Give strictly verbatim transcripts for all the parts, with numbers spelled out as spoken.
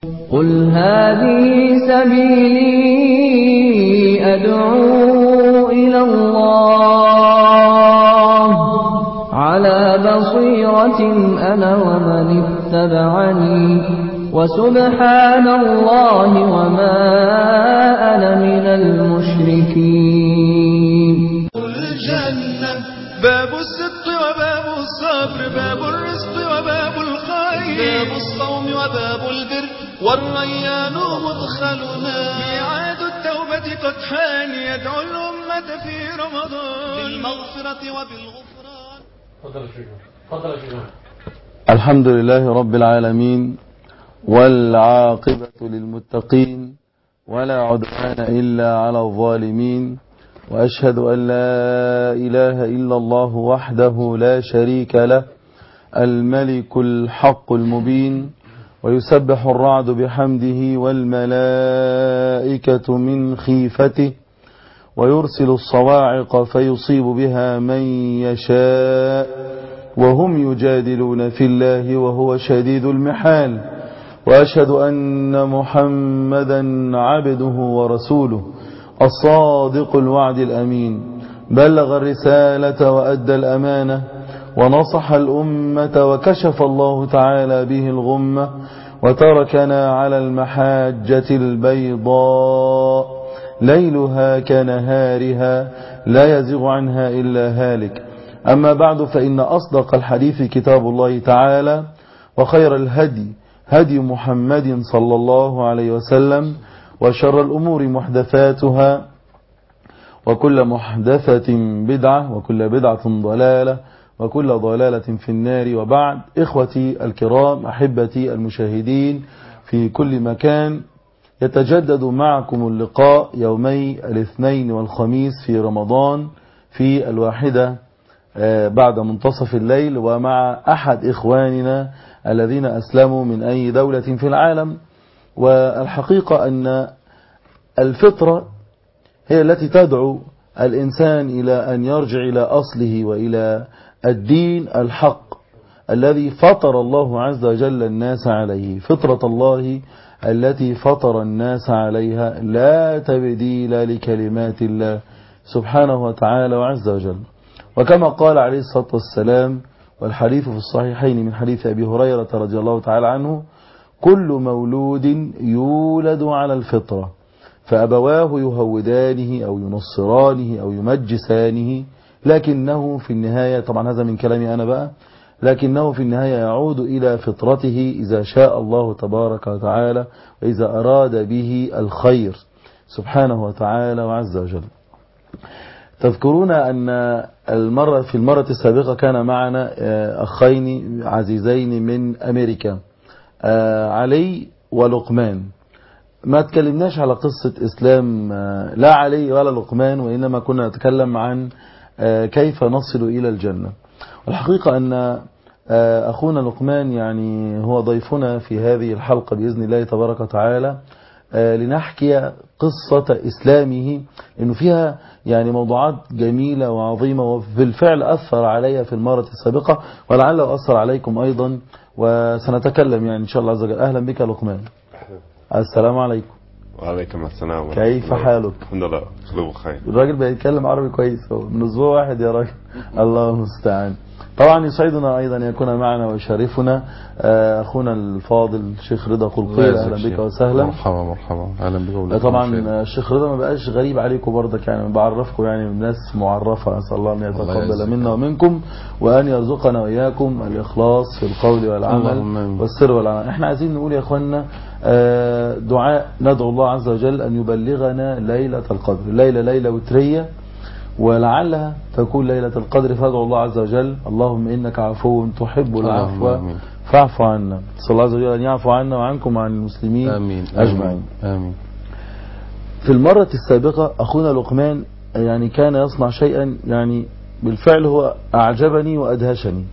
قل هذه سبيلي أدعو إلى الله على بصيرة أنا ومن اتبعني وسبحان الله وما أنا من المشركين. الجنة باب الصدق وباب الصبر، باب الرزق وباب الخير، باب الصوم وباب البر، والريان مدخلنا. ميعاد التوبة قد حان، يدعو الأمة في رمضان بالمغفرة وبالغفران. تفضل شيخ. تفضل شيخ. الحمد لله رب العالمين، والعاقبة للمتقين، ولا عدوان إلا على الظالمين، وأشهد أن لا إله إلا الله وحده لا شريك له الملك الحق المبين، ويسبح الرعد بحمده والملائكة من خيفته، ويرسل الصواعق فيصيب بها من يشاء، وهم يجادلون في الله وهو شديد المحال. وأشهد أن محمدا عبده ورسوله الصادق الوعد الأمين، بلغ الرسالة وأدى الأمانة ونصح الأمة، وكشف الله تعالى به الغمة، وتركنا على المحاجة البيضاء ليلها كنهارها لا يزغ عنها إلا هالك. أما بعد، فإن أصدق الحديث كتاب الله تعالى، وخير الهدي هدي محمد صلى الله عليه وسلم، وشر الأمور محدثاتها، وكل محدثة بدعة، وكل بدعة ضلالة، وكل ضلالة في النار. وبعد، إخوتي الكرام، أحبتي المشاهدين في كل مكان، يتجدد معكم اللقاء يومي الاثنين والخميس في رمضان في الواحدة بعد منتصف الليل، ومع أحد إخواننا الذين أسلموا من أي دولة في العالم. والحقيقة أن الفطرة هي التي تدعو الإنسان إلى أن يرجع إلى أصله وإلى الدين الحق الذي فطر الله عز وجل الناس عليه، فطرة الله التي فطر الناس عليها، لا تبديل لكلمات الله سبحانه وتعالى وعز وجل. وكما قال عليه الصلاة والسلام، والحديث في الصحيحين من حديث أبي هريرة رضي الله تعالى عنه: كل مولود يولد على الفطرة، فأبواه يهودانه أو ينصرانه أو يمجسانه، لكنه في النهاية، طبعا هذا من كلامي أنا بقى، لكنه في النهاية يعود إلى فطرته إذا شاء الله تبارك وتعالى، وإذا أراد به الخير سبحانه وتعالى وعز وجل. تذكرون أن المرة في المرة السابقة كان معنا أخين عزيزين من أمريكا، علي ولقمان. ما تكلمناش على قصة إسلام لا علي ولا لقمان، وإنما كنا نتكلم عن كيف نصل إلى الجنة. والحقيقة أن أخونا لقمان يعني هو ضيفنا في هذه الحلقة بإذن الله تبارك وتعالى، لنحكي قصة إسلامه، لأنه فيها يعني موضوعات جميلة وعظيمة، وبالفعل أثر علي في المرة السابقة، ولعله أثر عليكم أيضا، وسنتكلم يعني إن شاء الله عز وجل. أهلا بك لقمان. السلام عليكم. وعليكم السلام. كيف حالك؟ الحمد لله خلوه خير. الراجل بيتكلم عربي كويس، هو من أسبوع واحد يا راجل. الله المستعان. طبعا يسعدنا أيضا أن يكون معنا ويشرفنا أخونا الفاضل الشيخ رضا قلقيل. أهلا بك وسهلا. مرحبا مرحبا. أهلا بك. طبعا الشيخ رضا ما بقاش غريب عليكم برضك، يعني بعرفكم يعني الناس معرفة. أسأل الله أن يتقبل منا ومنكم، وأن يرزقنا وإياكم الإخلاص في القول والعمل والسر والعمل. احنا عايزين نقول يا أخوانا دعاء، ندعو الله عز وجل أن يبلغنا ليلة القدر. الليلة ليلة وترية، ولعلها تكون ليلة القدر، فادعوا الله عز وجل: اللهم إنك عفو تحب العفو فاعف عنا. صلى الله عز وجل أن يعفو عنا وعنكم وعن المسلمين آمين أجمعين. آمين. في المرة السابقة أخونا لقمان يعني كان يصنع شيئا يعني بالفعل هو أعجبني وأدهشني.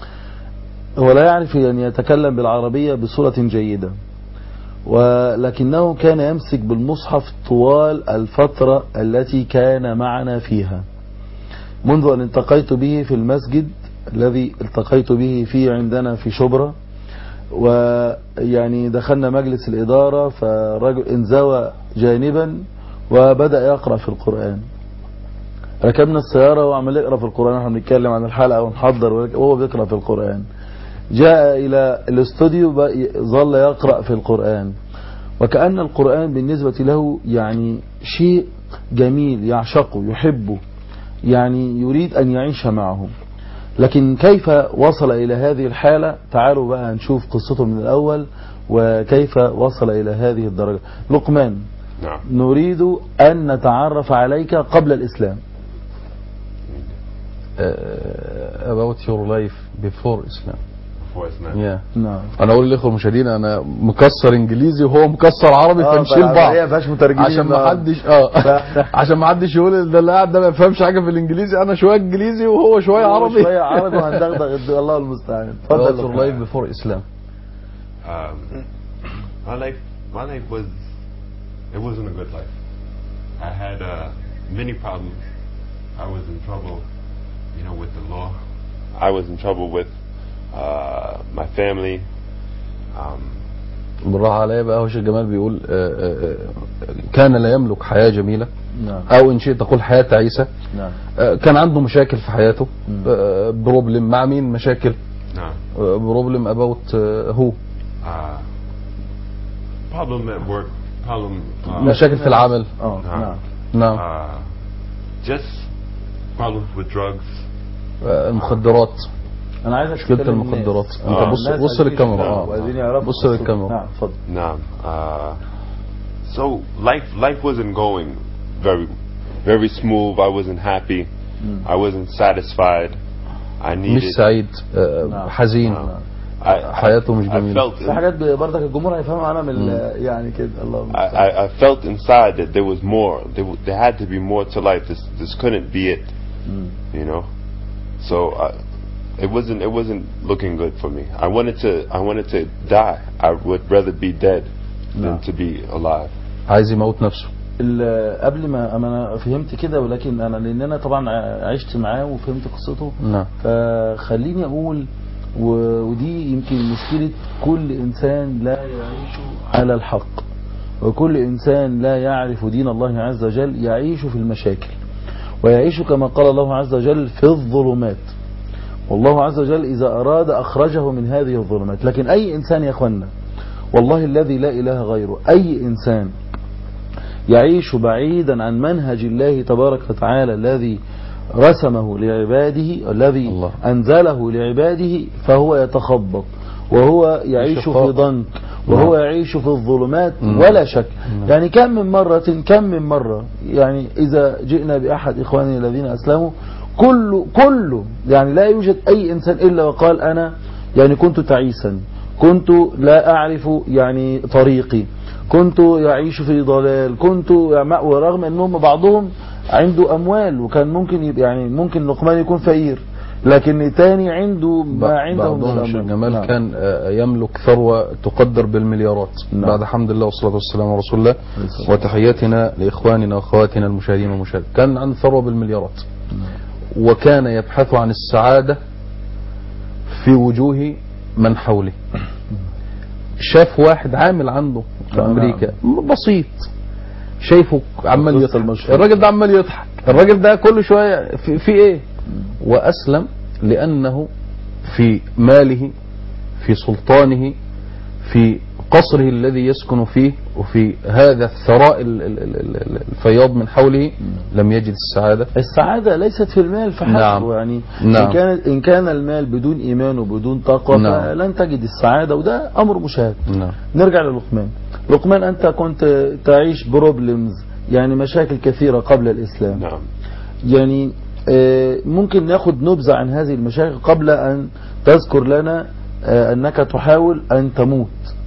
هو لا يعرف أن يتكلم بالعربية بصورة جيدة، ولكنه كان يمسك بالمصحف طوال الفترة التي كان معنا فيها، منذ أن التقيت به في المسجد الذي التقيت به فيه عندنا في شبرا، ويعني دخلنا مجلس الإدارة، فرجل انزوى جانبا وبدأ يقرأ في القرآن. ركبنا السيارة وعمل يقرأ في القرآن، احنا بنتكلم عن الحلقة ونحضر وهو بيقرأ في القرآن. جاء إلى الاستوديو ظل يقرأ في القرآن، وكأن القرآن بالنسبة له يعني شيء جميل يعشقه يحبه، يعني يريد أن يعيش معه. لكن كيف وصل إلى هذه الحالة؟ تعالوا بقى نشوف قصته من الأول وكيف وصل إلى هذه الدرجة. لقمان، نعم. نريد أن نتعرف عليك قبل الإسلام. Uh, about your life before Islam. Before Islam. Yeah. نعم. انا اقول للاخوه المشاهدين انا مكسر انجليزي وهو مكسر عربي، آه فنشيل بعض هي فيهاش مترجمين عشان ما حدش اه عشان ما حدش يقول ده اللي قاعد ده ما يفهمش حاجه في الانجليزي. انا شويه انجليزي وهو شويه عربي. شويه عربي وهندغدغ الله المستعان. about your life before Islam. Um, my life, my life was, it wasn't a good life. I had uh, many problems. I was in trouble, you know, with the law. I was in trouble with uh, my family. Um, بالراحه عليا بقى. هو شيخ جمال بيقول آه، آه، كان لا يملك حياه جميله، نعم. او ان شئت تقول حياه تعيسه. نعم. آه، كان عنده مشاكل في حياته. آه، بروبلم مع مين؟ مشاكل نعم. بروبلم اباوت هو uh, problem at work, problem. Uh, مشاكل في العمل. اه نعم. نعم. Uh, just problems with drugs. آه، المخدرات. انا عايز مشكله المخدرات. انت بص بص للكاميرا. اه بص للكاميرا. نعم اتفضل. نعم. Uh, so life life wasn't going very very smooth. I wasn't happy. I wasn't satisfied. I needed. مش سعيد. آه، حزين. I, حياته مش I جميلة. felt في حاجات برضك الجمهور هيفهمها عنها من يعني كده. الله I, I, I felt inside that there was more. There, w- there had to be more to life. This this couldn't be it. You know. So I, it wasn't it wasn't looking good for me. I wanted to I wanted to die. I would rather be dead than to be alive. عايز يموت نفسه. ال- قبل ما ما انا فهمت كده، ولكن انا لان انا طبعا عشت معاه وفهمت قصته، نعم. فخليني اقول و- ودي يمكن مشكلة كل انسان لا يعيش على الحق، وكل انسان لا يعرف دين الله عز وجل يعيش في المشاكل، ويعيش كما قال الله عز وجل في الظلمات. والله عز وجل إذا أراد أخرجه من هذه الظلمات. لكن أي إنسان يا أخوانا، والله الذي لا إله غيره، أي إنسان يعيش بعيدا عن منهج الله تبارك وتعالى الذي رسمه لعباده، الذي الله. أنزله لعباده، فهو يتخبط وهو يعيش في ضنك وهو يعيش في الظلمات ولا شك. يعني كم من مرة كم من مرة يعني إذا جئنا بأحد إخواننا الذين أسلموا، كل كل يعني لا يوجد أي إنسان إلا وقال أنا يعني كنت تعيسا، كنت لا أعرف يعني طريقي، كنت يعيش في ضلال، كنت يعني، ورغم أنهم بعضهم عنده أموال وكان ممكن يبقى يعني ممكن لقمان يكون فقير، لكن الثاني عنده ما عنده من بعضهم شيخ الأموال. جمال نعم. كان آه، يملك ثروة تقدر بالمليارات. نعم. بعد حمد الله والصلاة والسلام على رسول الله وتحياتنا لإخواننا وأخواتنا المشاهدين والمشاهدين، كان عنده ثروة بالمليارات. وكان يبحث عن السعادة في وجوه من حوله. شاف واحد عامل عنده في أمريكا بسيط، شايفه عمال يضحك، الراجل ده عمال يضحك، الراجل ده كل شوية في, في ايه، وأسلم لأنه في ماله، في سلطانه، في قصره الذي يسكن فيه، وفي هذا الثراء الفياض من حوله لم يجد السعادة. السعادة ليست في المال فحسب. نعم. يعني نعم. إن كان إن كان المال بدون إيمان وبدون تقوى، نعم. فلن تجد السعادة، وده أمر مشاهد. نعم. نرجع للقمان. لقمان أنت كنت تعيش بروبلمز، يعني مشاكل كثيرة قبل الإسلام. نعم. يعني ممكن ناخد نبذة عن هذه المشاكل قبل أن تذكر لنا أنك تحاول أن تموت.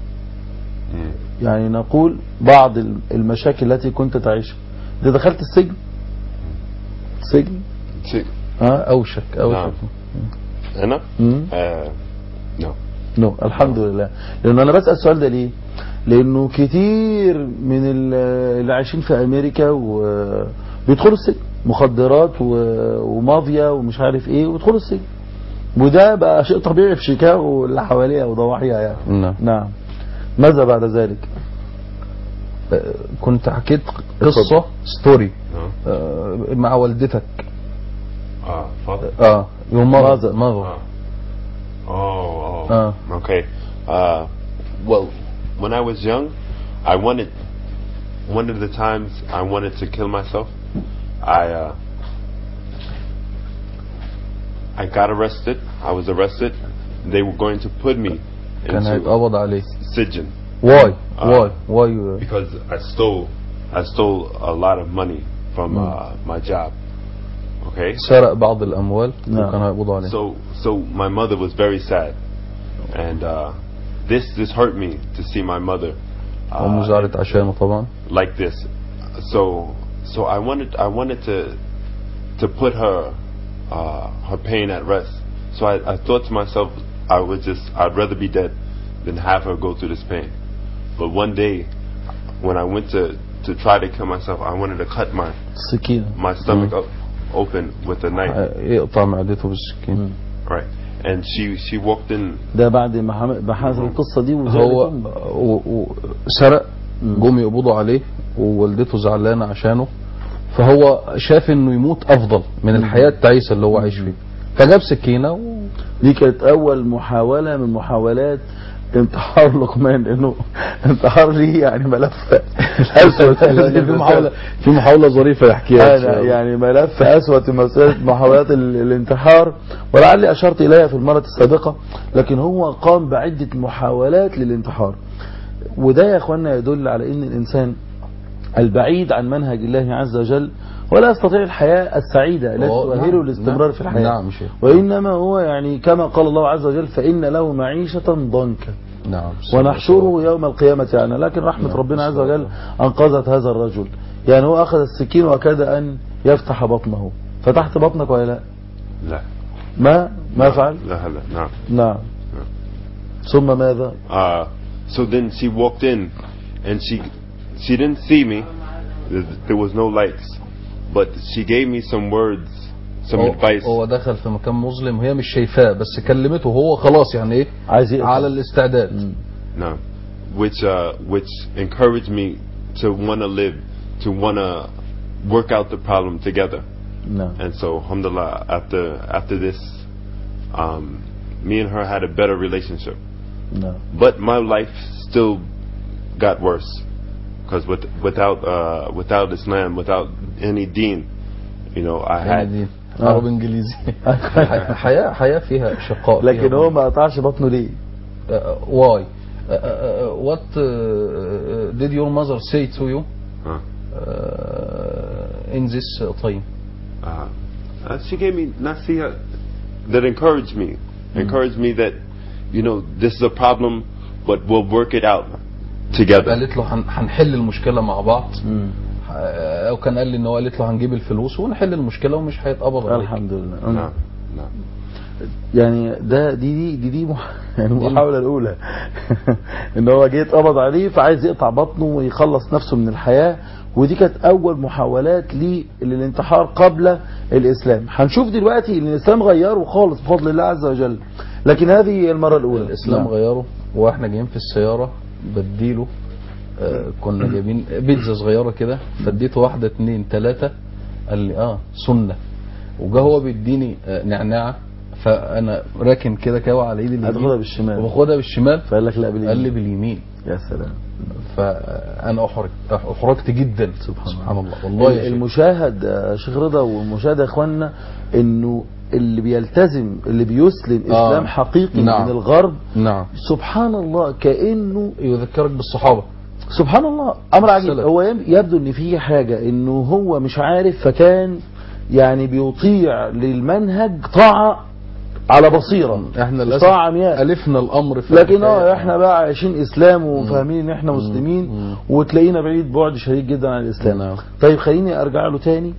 يعني نقول بعض المشاكل التي كنت تعيشها. إذا دخلت السجن سجن سجن ها أوشك أوشك نعم. أنا آه. نو نو الحمد لله. لأن أنا بسأل السؤال ده ليه؟ لأنه كتير من اللي عايشين في أمريكا وبيدخلوا السجن، مخدرات ومافيا ومش عارف إيه، ويدخلوا السجن. وده بقى شيء طبيعي في شيكاغو واللي حواليها وضواحيها يعني. نعم. نعم. ماذا بعد ذلك؟ كنت حكيت قصة ستوري No. آه، مع والدتك. Uh, father. اه your mother Uh, mother. oh, oh. Uh. Okay. Uh, well, when I was young, I wanted. One of the times I wanted to kill myself, I uh, I got arrested. I was arrested. They were going to put me كان into هيتقبض عليه. Sijin Why Uh, why why you because I stole I stole a lot of money from uh, my job. Okay. سرق بعض الأموال نعم. وكان هيقبضوا عليه. So so my mother was very sad, and uh, this this hurt me to see my mother أمه uh, زعلت عشانه طبعا. like this. So so I wanted I wanted to to put her uh, her pain at rest. So I, I thought to myself, I would just I'd rather be dead than have her go through this pain. But one day, when I went to to try to kill myself, I wanted to cut my سكينة. my stomach up open with a knife. يقطع معدته بالسكين. Right. And she she walked in. ده بعد ما حم- ما حصل القصة دي وزعلت هو أمه. و- و- سرق جم يقبضوا عليه ووالدته زعلانة عشانه، فهو شاف انه يموت افضل من الحياة التعيسة اللي هو عايش فيها، فجاب سكينة و... دي كانت اول محاولة من محاولات انتحار لقمان، انه انتحار ليه يعني ملف اسود. في محاولة في محاولة ظريفة يحكيها أنا يعني ملف اسود في مسألة محاولات ال- الانتحار، ولعلي اشرت اليها في المرة السابقة، لكن هو قام بعدة محاولات للانتحار. وده يا اخوانا يدل على ان الانسان البعيد عن منهج الله عز وجل ولا يستطيع الحياة السعيدة التي أوه، تؤهله نعم، الاستمرار نعم، في الحياة. نعم شيخ. وإنما هو يعني كما قال الله عز وجل فإن له معيشة ضنكا نعم. ونحشره يوم القيامة يعني. لكن رحمة نعم. ربنا عز وجل أنقذت هذا الرجل. يعني هو أخذ السكين وكاد أن يفتح بطنه. فتحت بطنك ولا لا؟ لا. ما ما فعل؟ لا لا نعم. نعم. ثم ماذا؟ Uh, so then she walked in, and she she didn't see me. There was no lights, but she gave me some words, some هو, advice. هو دخل في مكان مظلم وهي مش شايفاه، بس كلمته هو خلاص يعني ايه عايز يقطع. على الاستعداد. No, which uh, which encouraged me to want to live, to want to work out the problem together. نعم. And so, alhamdulillah, after after this, um, me and her had a better relationship. نعم. But my life still got worse, because with, without uh, without Islam, without any deen, you know, I يعني had. دي عربي انجليزي. حياة حياة فيها شقاء. لكن هو ما قطعش بطنه ليه؟ واي what uh, did your mother say to you Huh? uh, in this time? Uh, uh, she gave me nasiha that encouraged me, encouraged me that, you know, this is a problem, but we'll work it out together. قالت له هن- هنحل المشكلة مع بعض. او كان قال لي ان هو قالت له هنجيب الفلوس ونحل المشكلة ومش هيتقبض عليك. الحمد لله. نعم نعم. يعني ده دي دي دي, دي مح... يعني المحاولة الأولى إن هو جه اتقبض عليه فعايز يقطع بطنه ويخلص نفسه من الحياة، ودي كانت أول محاولات ليه للانتحار قبل الإسلام. هنشوف دلوقتي إن الإسلام غيره خالص بفضل الله عز وجل، لكن هذه المرة الأولى. الإسلام نعم. غيره. واحنا جايين في السيارة بديله آه كنا جايبين بيتزا صغيرة كده، فاديته واحدة اتنين تلاتة، قال لي اه سنة. وجا هو بيديني آه نعناعة، فانا راكن كده كاوى على ايدي اليمين هتاخدها بالشمال وباخدها بالشمال، فقال لك لا باليمين. قال لي باليمين. يا سلام. فانا احرج احرجت جدا. سبحان, سبحان الله والله يا شيخ. المشاهد يا شيخ رضا والمشاهد يا اخوانا انه اللي بيلتزم اللي بيسلم آه. اسلام حقيقي نعم. من الغرب نعم سبحان الله كأنه يذكرك بالصحابة. سبحان الله امر عجيب. السلام. هو يبدو ان في حاجة انه هو مش عارف، فكان يعني بيطيع للمنهج طاعة على بصيرة، احنا للاسف طاعة عمياء. الفنا الامر في لكن اه احنا بقى عايشين اسلام وفاهمين ان احنا مسلمين، مم. وتلاقينا بعيد بعد شديد جدا عن الاسلام. نعم. طيب خليني ارجع له تاني.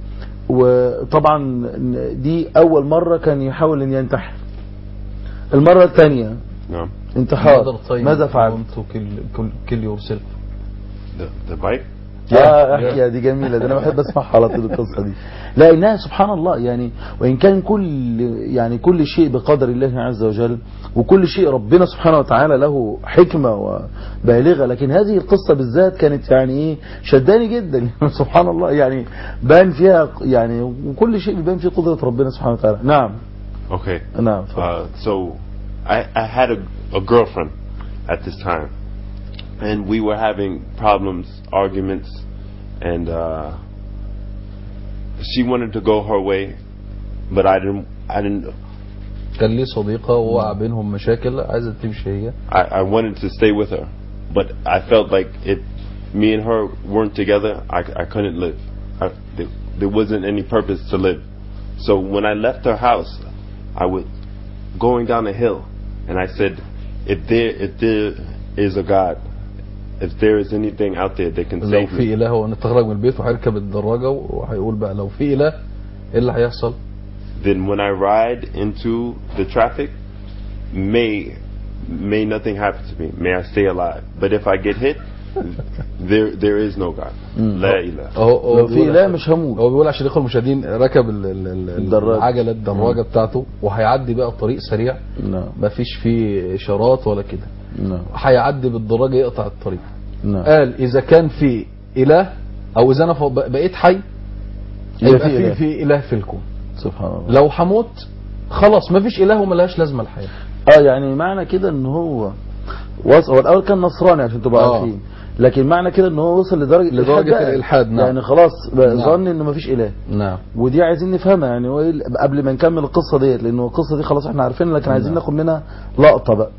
وطبعا دي اول مرة كان يحاول ان ينتحر. المرة الثانية نعم. انتحار، Another time ماذا you فعل؟ want to kill, kill, kill yourself. The the bike. اه احكي دي جميله، ده انا بحب اسمعها على طول القصه دي. لا انها سبحان الله يعني، وان كان كل يعني كل شيء بقدر الله عز وجل، وكل شيء ربنا سبحانه وتعالى له حكمه وبالغه، لكن هذه القصه بالذات كانت يعني ايه شداني جدا سبحان الله، يعني بان فيها يعني، وكل شيء بيبان فيه قدره ربنا سبحانه وتعالى. نعم. Okay. نعم. Uh, so I, I had a, a girlfriend at this time, and we were having problems, arguments, and uh, she wanted to go her way, but I didn't. I didn't. كان ليه صديقة ووقع بينهم مشاكل عايزة تمشي هي. I, I wanted to stay with her, but I felt like if me and her weren't together, I, I couldn't live. I, there, there wasn't any purpose to live. So when I left her house, I was going down a hill, and I said, if there if there is a God, if there is anything out there that can لو save me, في إله ونتخرج من البيت وهيركب الدراجة وهيقول بقى لو في إله إيه اللي هيحصل؟ then when I ride into the traffic, may may nothing happen to me. May I stay alive. But if I get hit, there there is no God. لا إله. هو لو في إله مش هموت. هو بيقول عشان يدخل المشاهدين ركب ال- ال- ال- العجلة الدراجة بتاعته وهيعدي بقى الطريق سريع. نعم. مفيش فيه إشارات ولا كده. نعم. هيعدي بالدراجة يقطع الطريق. نعم. قال إذا كان في إله أو إذا أنا بقيت حي يبقى في في إله في الكون. سبحان الله. لو هموت خلاص مفيش إله وملهاش لازمة الحياة. اه يعني معنى كده ان هو وصل، هو الاول كان نصراني عشان تبقى آه. عارفين، لكن معنى كده ان هو وصل لدرجه لدرجة الإلحاد. نعم. يعني خلاص نعم. ظن انه مفيش اله. نعم. ودي عايزين نفهمها يعني هو إيه قبل ما نكمل القصه ديت، لانه القصه دي خلاص احنا عارفينها، لكن عايزين نعم. ناخد منها لقطه بقى.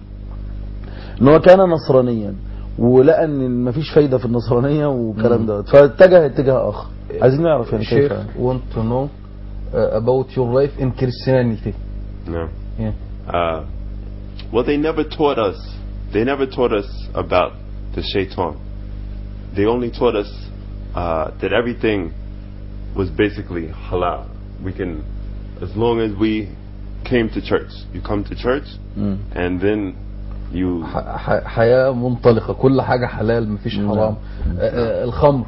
ان هو كان نصرانيا ولقى ان مفيش فايده في النصرانيه والكلام ده، فاتجه اتجاه اخر. عايزين نعرف يعني Sheikh كيف. want to know uh, about your life in Christianity. No. Yeah. Uh, well, they never taught us. They never taught us about the shaitan. They only taught us uh, that everything was basically halal. We can, as long as we came to church. You come to church, مم. and then you. ح- ح- حياة منطلقة، كل حاجة حلال مفيش نعم. حرام. آه، آه، الخمر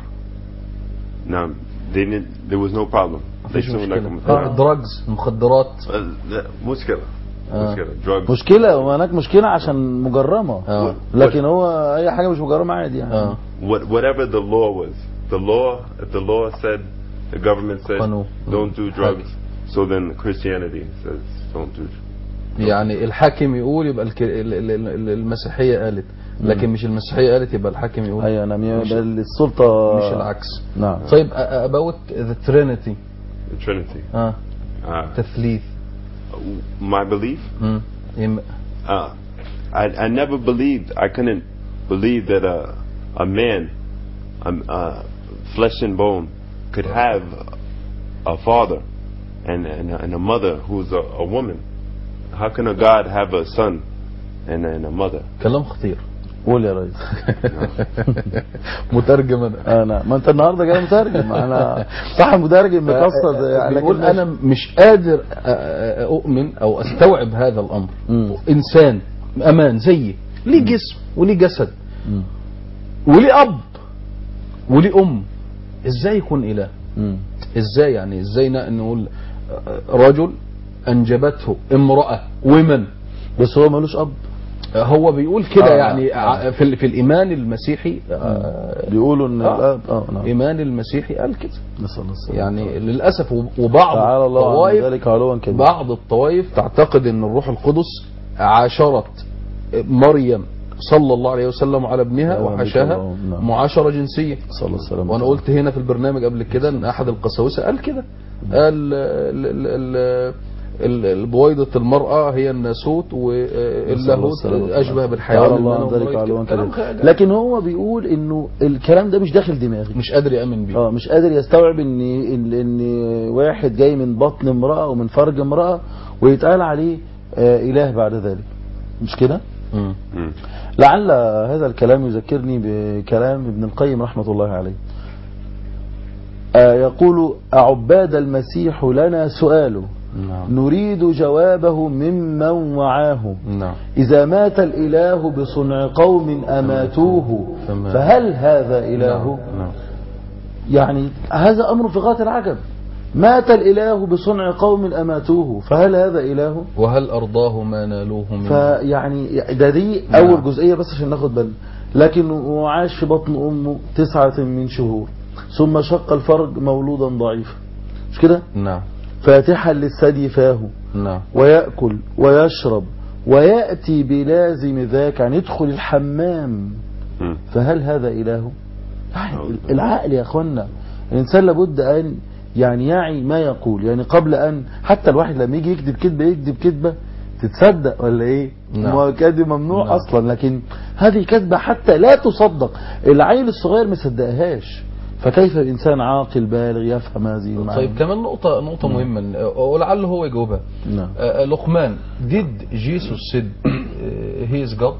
No, they didn't. There was no problem. They مفيش soon like مشكلة. آه، دراجز، المخدرات. مشكلة. آه. مشكلة. Drugs. مشكله، وهناك مشكله عشان مجرمه. آه. لكن هو اي حاجه مش مجرمه عادي يعني. آه. What, whatever the law was, the law, if the law said, the government said, قانون. don't do drugs, so then Christianity says, don't do drugs. يعني الحاكم يقول يبقى الك- ال- ال- ال- المسيحية قالت، لكن مش المسيحية قالت يبقى الحاكم يقول. ايوه نعم، مش- يبقى السلطه مش العكس. نعم. طيب uh, about the Trinity. The Trinity. اه Uh, تثليث. my belief, مم. يم- uh, I, I never believed, I couldn't believe that a, a man, um, uh, flesh and bone, could have a father and, and, a- and a mother who's a, a woman. How can a God have a son and, and a mother? كلام خطير. قول يا ريس. مترجم انا. انا ما انت النهارده جاي مترجم، انا صح مترجم مكسر يعني، بيقول لكن انا مش قادر أ- أ- اؤمن او استوعب هذا الامر. مم. انسان امان زيي ليه جسم وليه جسد مم. وليه اب وليه ام، ازاي يكون اله؟ مم. ازاي يعني ازاي ن- نقول رجل انجبته امراه ومن، بس هو ملوش اب. هو بيقول كده. آه، يعني آه. ع- في ال- في الايمان المسيحي آه، بيقولوا ان آه. الاب اه نعم. ايمان المسيحي قال كده. نسال الله السلامة. يعني للاسف وب- وبعض تعالى الله عن الطوائف ذلك علوا كبيرا. بعض الطوائف تعتقد ان الروح القدس عاشرت مريم صلى الله عليه وسلم على ابنها نعم، وحشاها نعم. معاشرة جنسية. صلى الله السلامة. وانا قلت هنا في البرنامج قبل كده ان احد القساوسة قال كده، قال ال- ال- ال- ال- البويضة المرأة هي الناسوت واللاهوت اشبه بالحيوان. تعالى الله عن ذلك علوا كبيرا. لكن هو بيقول انه الكلام ده مش داخل دماغي، مش قادر يأمن بيه. اه مش قادر يستوعب ان ان ان واحد جاي من بطن امراه ومن فرج امراه ويتقال عليه آه اله بعد ذلك، مش كده؟ مم. Mm. لعل هذا الكلام يذكرني بكلام ابن القيم رحمه الله عليه. آه يقول: أعباد المسيح لنا سؤال نعم. نريد جوابه ممن وعاه، نعم. إذا مات الإله بصنع قوم أماتوه فما- فهل هذا إله؟ نعم. يعني هذا أمر في غاية العجب. مات الإله بصنع قوم أماتوه، فهل هذا إله؟ وهل أرضاه ما نالوه منه؟ فيعني ده دي أول جزئية بس عشان ناخد بالنا. لكن وعاش في بطن أمه تسعة من شهور، ثم شق الفرج مولودا ضعيفا، مش كده؟ نعم. فاتحا للثدي فاه، نعم. ويأكل ويشرب ويأتي بلازم ذاك، يعني يدخل الحمام. فهل هذا إله؟ يعني العقل يا أخوانا، الإنسان لابد أن يعني يعي ما يقول، يعني قبل أن حتى الواحد لما يجي يكذب كذبة يكذب كذبة تتصدق ولا إيه؟ نعم. كذب ممنوع. نعم. أصلا، لكن هذه كذبة حتى لا تصدق، العيل الصغير مصدقهاش، فكيف الإنسان عاقل بالغ يفهم هذه المعاني؟ طيب كمان نقطة نقطة نعم. مهمة ولعله هو يجاوبها. نعم. آه لقمان did Jesus said uh, he is God؟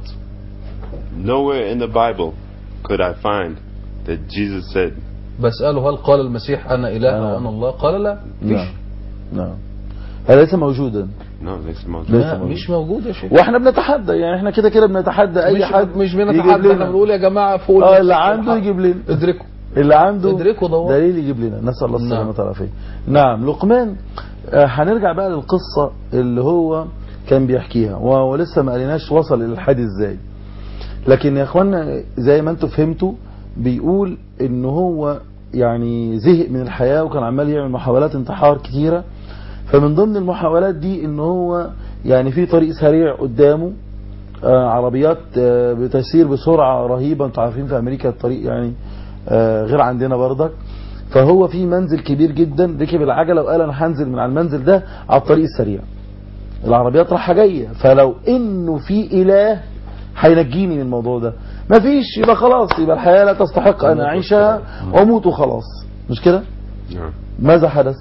Nowhere in the Bible could I find that Jesus said. بسأله هل قال المسيح أنا إله أو أنا الله؟ قال لا. نعم. نعم. هذا ليس موجودا. No, ليس موجود. لا مش موجود يا شيخ. واحنا بنتحدى، يعني احنا كده كده بنتحدى اي مش حد. مش بنتحدى، احنا بنقول يا جماعة فوق اه اللي عنده يجيب لنا، ادركوا اللي عنده ادركوا دور دليل يجيب لنا. نسأل الله السلامة نعم. والعافية. نعم. لقمان آه هنرجع بقى للقصة اللي هو كان بيحكيها، ولسه ما قالناش وصل الى الحد ازاي. لكن يا اخوانا زي ما انتم فهمتوا، بيقول ان هو يعني زهق من الحياة وكان عمال يعمل محاولات انتحار كتيرة. فمن ضمن المحاولات دي ان هو يعني في طريق سريع قدامه، آه عربيات آه بتسير بسرعة رهيبة. انتوا عارفين في امريكا الطريق يعني آه غير عندنا برضك. فهو في منزل كبير جدا، ركب العجلة وقال انا هنزل من على المنزل ده على الطريق السريع، العربيات رايحة جاية، فلو انه في اله هينجيني من الموضوع ده. مفيش، يبقى خلاص، يبقى الحياة لا تستحق ان اعيشها واموت وخلاص، مش كده؟ ماذا حدث؟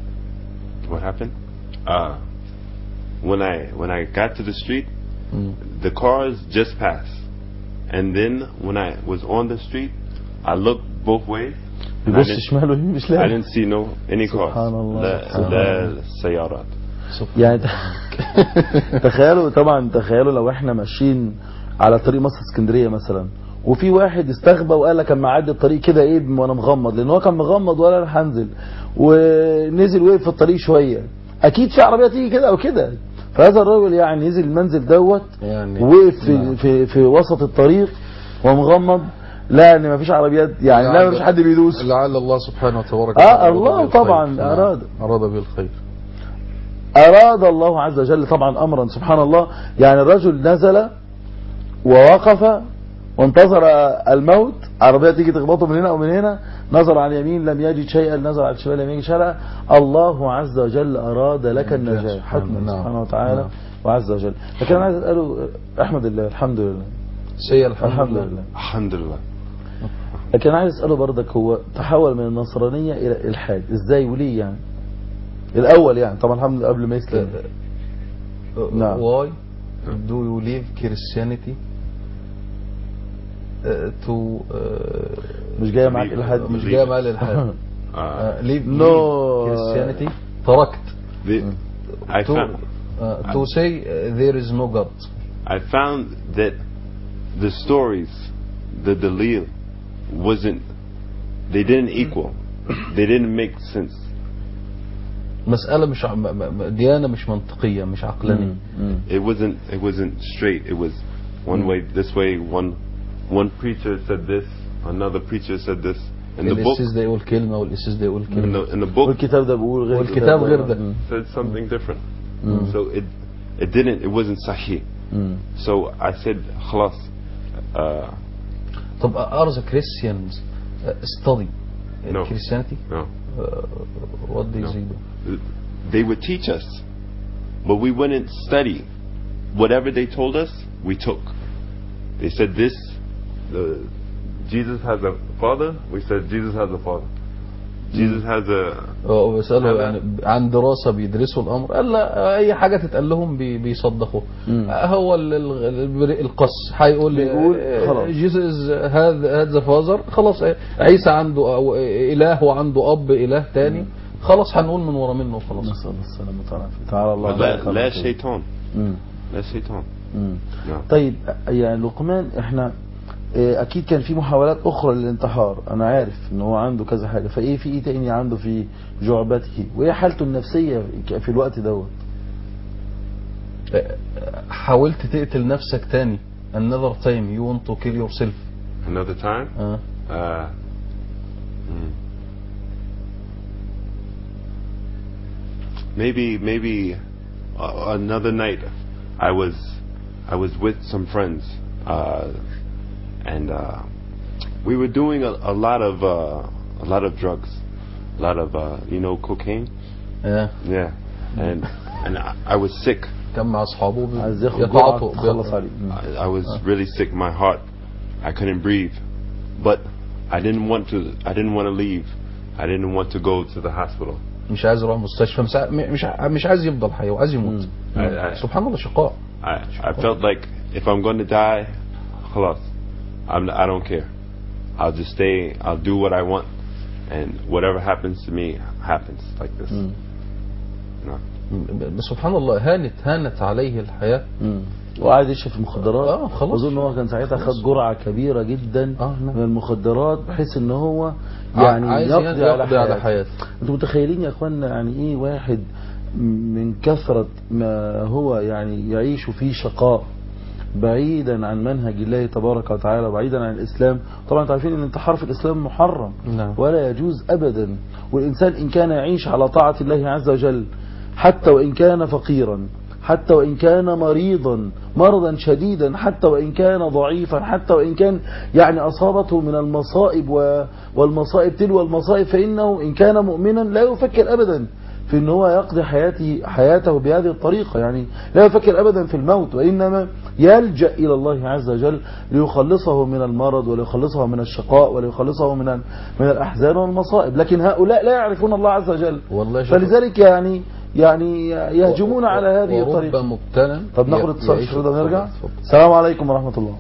What happened? Uh, when I when I got to the street, mm. the cars just passed, and then when I was on the street, I looked both ways. I didn't, I didn't see no any cars. لا لا سيارات. يعني تخيلوا طبعا، تخيلوا لو احنا ماشيين على طريق مصر اسكندريه مثلا، وفي واحد استغبى وقال لك اما اعدي الطريق كده ايه وانا مغمض، لان هو كان مغمض ولا انا هنزل، ونزل وقف في الطريق شويه، اكيد في عربيه تيجي كده او كده. فهذا الراجل يعني نزل المنزل دوت يعني وقف في, في في وسط الطريق ومغمض، لا ان ما فيش عربيات يعني، لا ما فيش حد بيدوس. لعل الله سبحانه وتبارك اه الله طبعا اراد اراد بالخير، اراد الله عز وجل طبعا امرا سبحان الله. يعني الرجل نزل ووقف وانتظر الموت، عربية تيجي تخبطه من هنا او من هنا، نظر على اليمين لم يجد شيئا، نظر على الشمال لم يجد شيئا. الله عز وجل اراد لك النجاة حتما سبحانه وتعالى وعز وجل. لكن انا عايز اساله احمد الله الحمد لله سي الحمد, الحمد لله. لله الحمد لله. لكن انا عايز اساله برضك، هو تحول من النصرانية الى الالحاد ازاي وليه؟ يعني الاول يعني طبعا الحمد لله قبل ما يسلم. نعم. Why do you leave Christianity to مش جايه معاك الحاد؟ مش جايه معاك الالحاد. leave no Christianity تركت I to found uh, to say uh, there is no God. I found that the stories, the dalil wasn't, they didn't equal, they didn't make sense. مسألة مش ديانة مش منطقية مش عقلانية. It wasn't it wasn't straight. It was one way, this way. One one preacher said this, another preacher said this. In the book, الإسيس ده يقول كلمة والإسيس ده يقول كلمة. In the, in the book, والكتاب ده بيقول غير والكتاب غير ده. said something different. So it it didn't it wasn't sahih. So I said خلاص. Uh, طب are the Christians study no. Christianity? No. Uh, what do they do? They would teach us, but we wouldn't study. Whatever they told us, we took. They said this, the Jesus has a father. We said Jesus has a father. Jesus has a. اه بيسألوا يعني عن دراسة بيدرسوا الأمر، قال لا أي حاجة تتقال لهم بيصدقوا. هو القص هيقول جيسوس هذا هذا فازر، خلاص عيسى عنده أو إله وعنده أب إله تاني، خلاص هنقول من ورا منه خلاص. نسأل الله السلامة والعافية. تعالى الله. لا لا شيطان. لا شيطان. طيب يعني لقمان احنا آه، اكيد كان في محاولات اخرى للانتحار، انا عارف ان هو عنده كذا حاجة، فايه في ايه تاني عنده في جعبته، وايه حالته النفسية في الوقت دوت؟ حاولت تقتل نفسك تاني another time you want to kill yourself Another time? آه. Uh, hmm. Maybe, maybe uh, another night. I was, I was with some friends, uh, and uh, we were doing a, a lot of, uh, a lot of drugs, a lot of, uh, you know, cocaine. Yeah. Yeah, and and I, I was sick. كان مع اصحابه بي- عايز ياخد يتعاطوا جرعة تخلص بي- عليه. مم. I, I was really sick. My heart, I couldn't breathe, but I didn't want to. I didn't want to leave. I didn't want to go to the hospital. مش عايز يروح مستشفى، مش ع- مش ع- مش عايز يفضل حي وعايز يموت. I, I, سبحان الله، شقاء. I, I felt like if I'm going to die, خلاص, I'm, I don't care. I'll just stay. I'll do what I want, and whatever happens to me happens like this. مم. No. سبحان الله، هانت هانت عليه الحياة. مم. وقاعد يشرب في المخدرات. اه خلاص. اظن هو كان ساعتها خد جرعه كبيره جدا آه نعم. من المخدرات، بحيث ان هو يعني عايز يقضي, يقضي على, على حياته. حياته. انتوا متخيلين يا اخوانا يعني ايه واحد من كثره ما هو يعني يعيش في شقاء بعيدا عن منهج الله تبارك وتعالى، بعيدا عن الإسلام. طبعا انتوا عارفين ان الانتحار في الإسلام محرم. نعم. ولا يجوز أبدا. والإنسان إن كان يعيش على طاعة الله عز وجل، حتى وإن كان فقيرا، حتى وإن كان مريضا مرضا شديدا، حتى وإن كان ضعيفا، حتى وإن كان يعني أصابته من المصائب والمصائب تلو المصائب، فإنه إن كان مؤمنا لا يفكر أبدا في ان هو يقضي حياته حياته بهذه الطريقة، يعني لا يفكر ابدا في الموت، وانما يلجأ الى الله عز وجل ليخلصه من المرض وليخلصه من الشقاء وليخلصه من من الاحزان والمصائب. لكن هؤلاء لا يعرفون الله عز وجل، والله فلذلك يعني يعني يهجمون على هذه الطريقة. مبتلا. طب ناخد اتصال في الشرطة ونرجع. السلام عليكم ورحمة الله.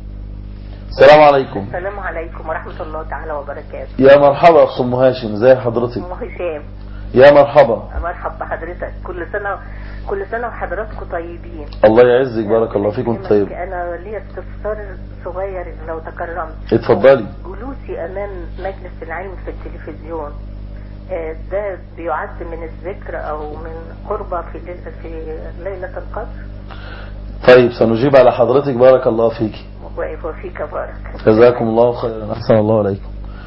السلام عليكم. السلام عليكم ورحمة الله تعالى وبركاته. يا مرحبا اخت ام هاشم، ازي حضرتك؟ ام هشام. يا مرحبا. مرحبا بحضرتك، كل سنة كل سنة وحضراتكم طيبين. الله يعزك، بارك الله فيكم. طيب أنا ليا استفسار صغير لو تكرمت. اتفضلي. جلوسي أمام مجلس العلم في التلفزيون ده بيعد من الذكر أو من قربة في في ليلة القدر؟ طيب سنجيب على حضرتك، بارك الله فيك. وفيك بارك. جزاكم الله خيرا، أحسن الله عليكم.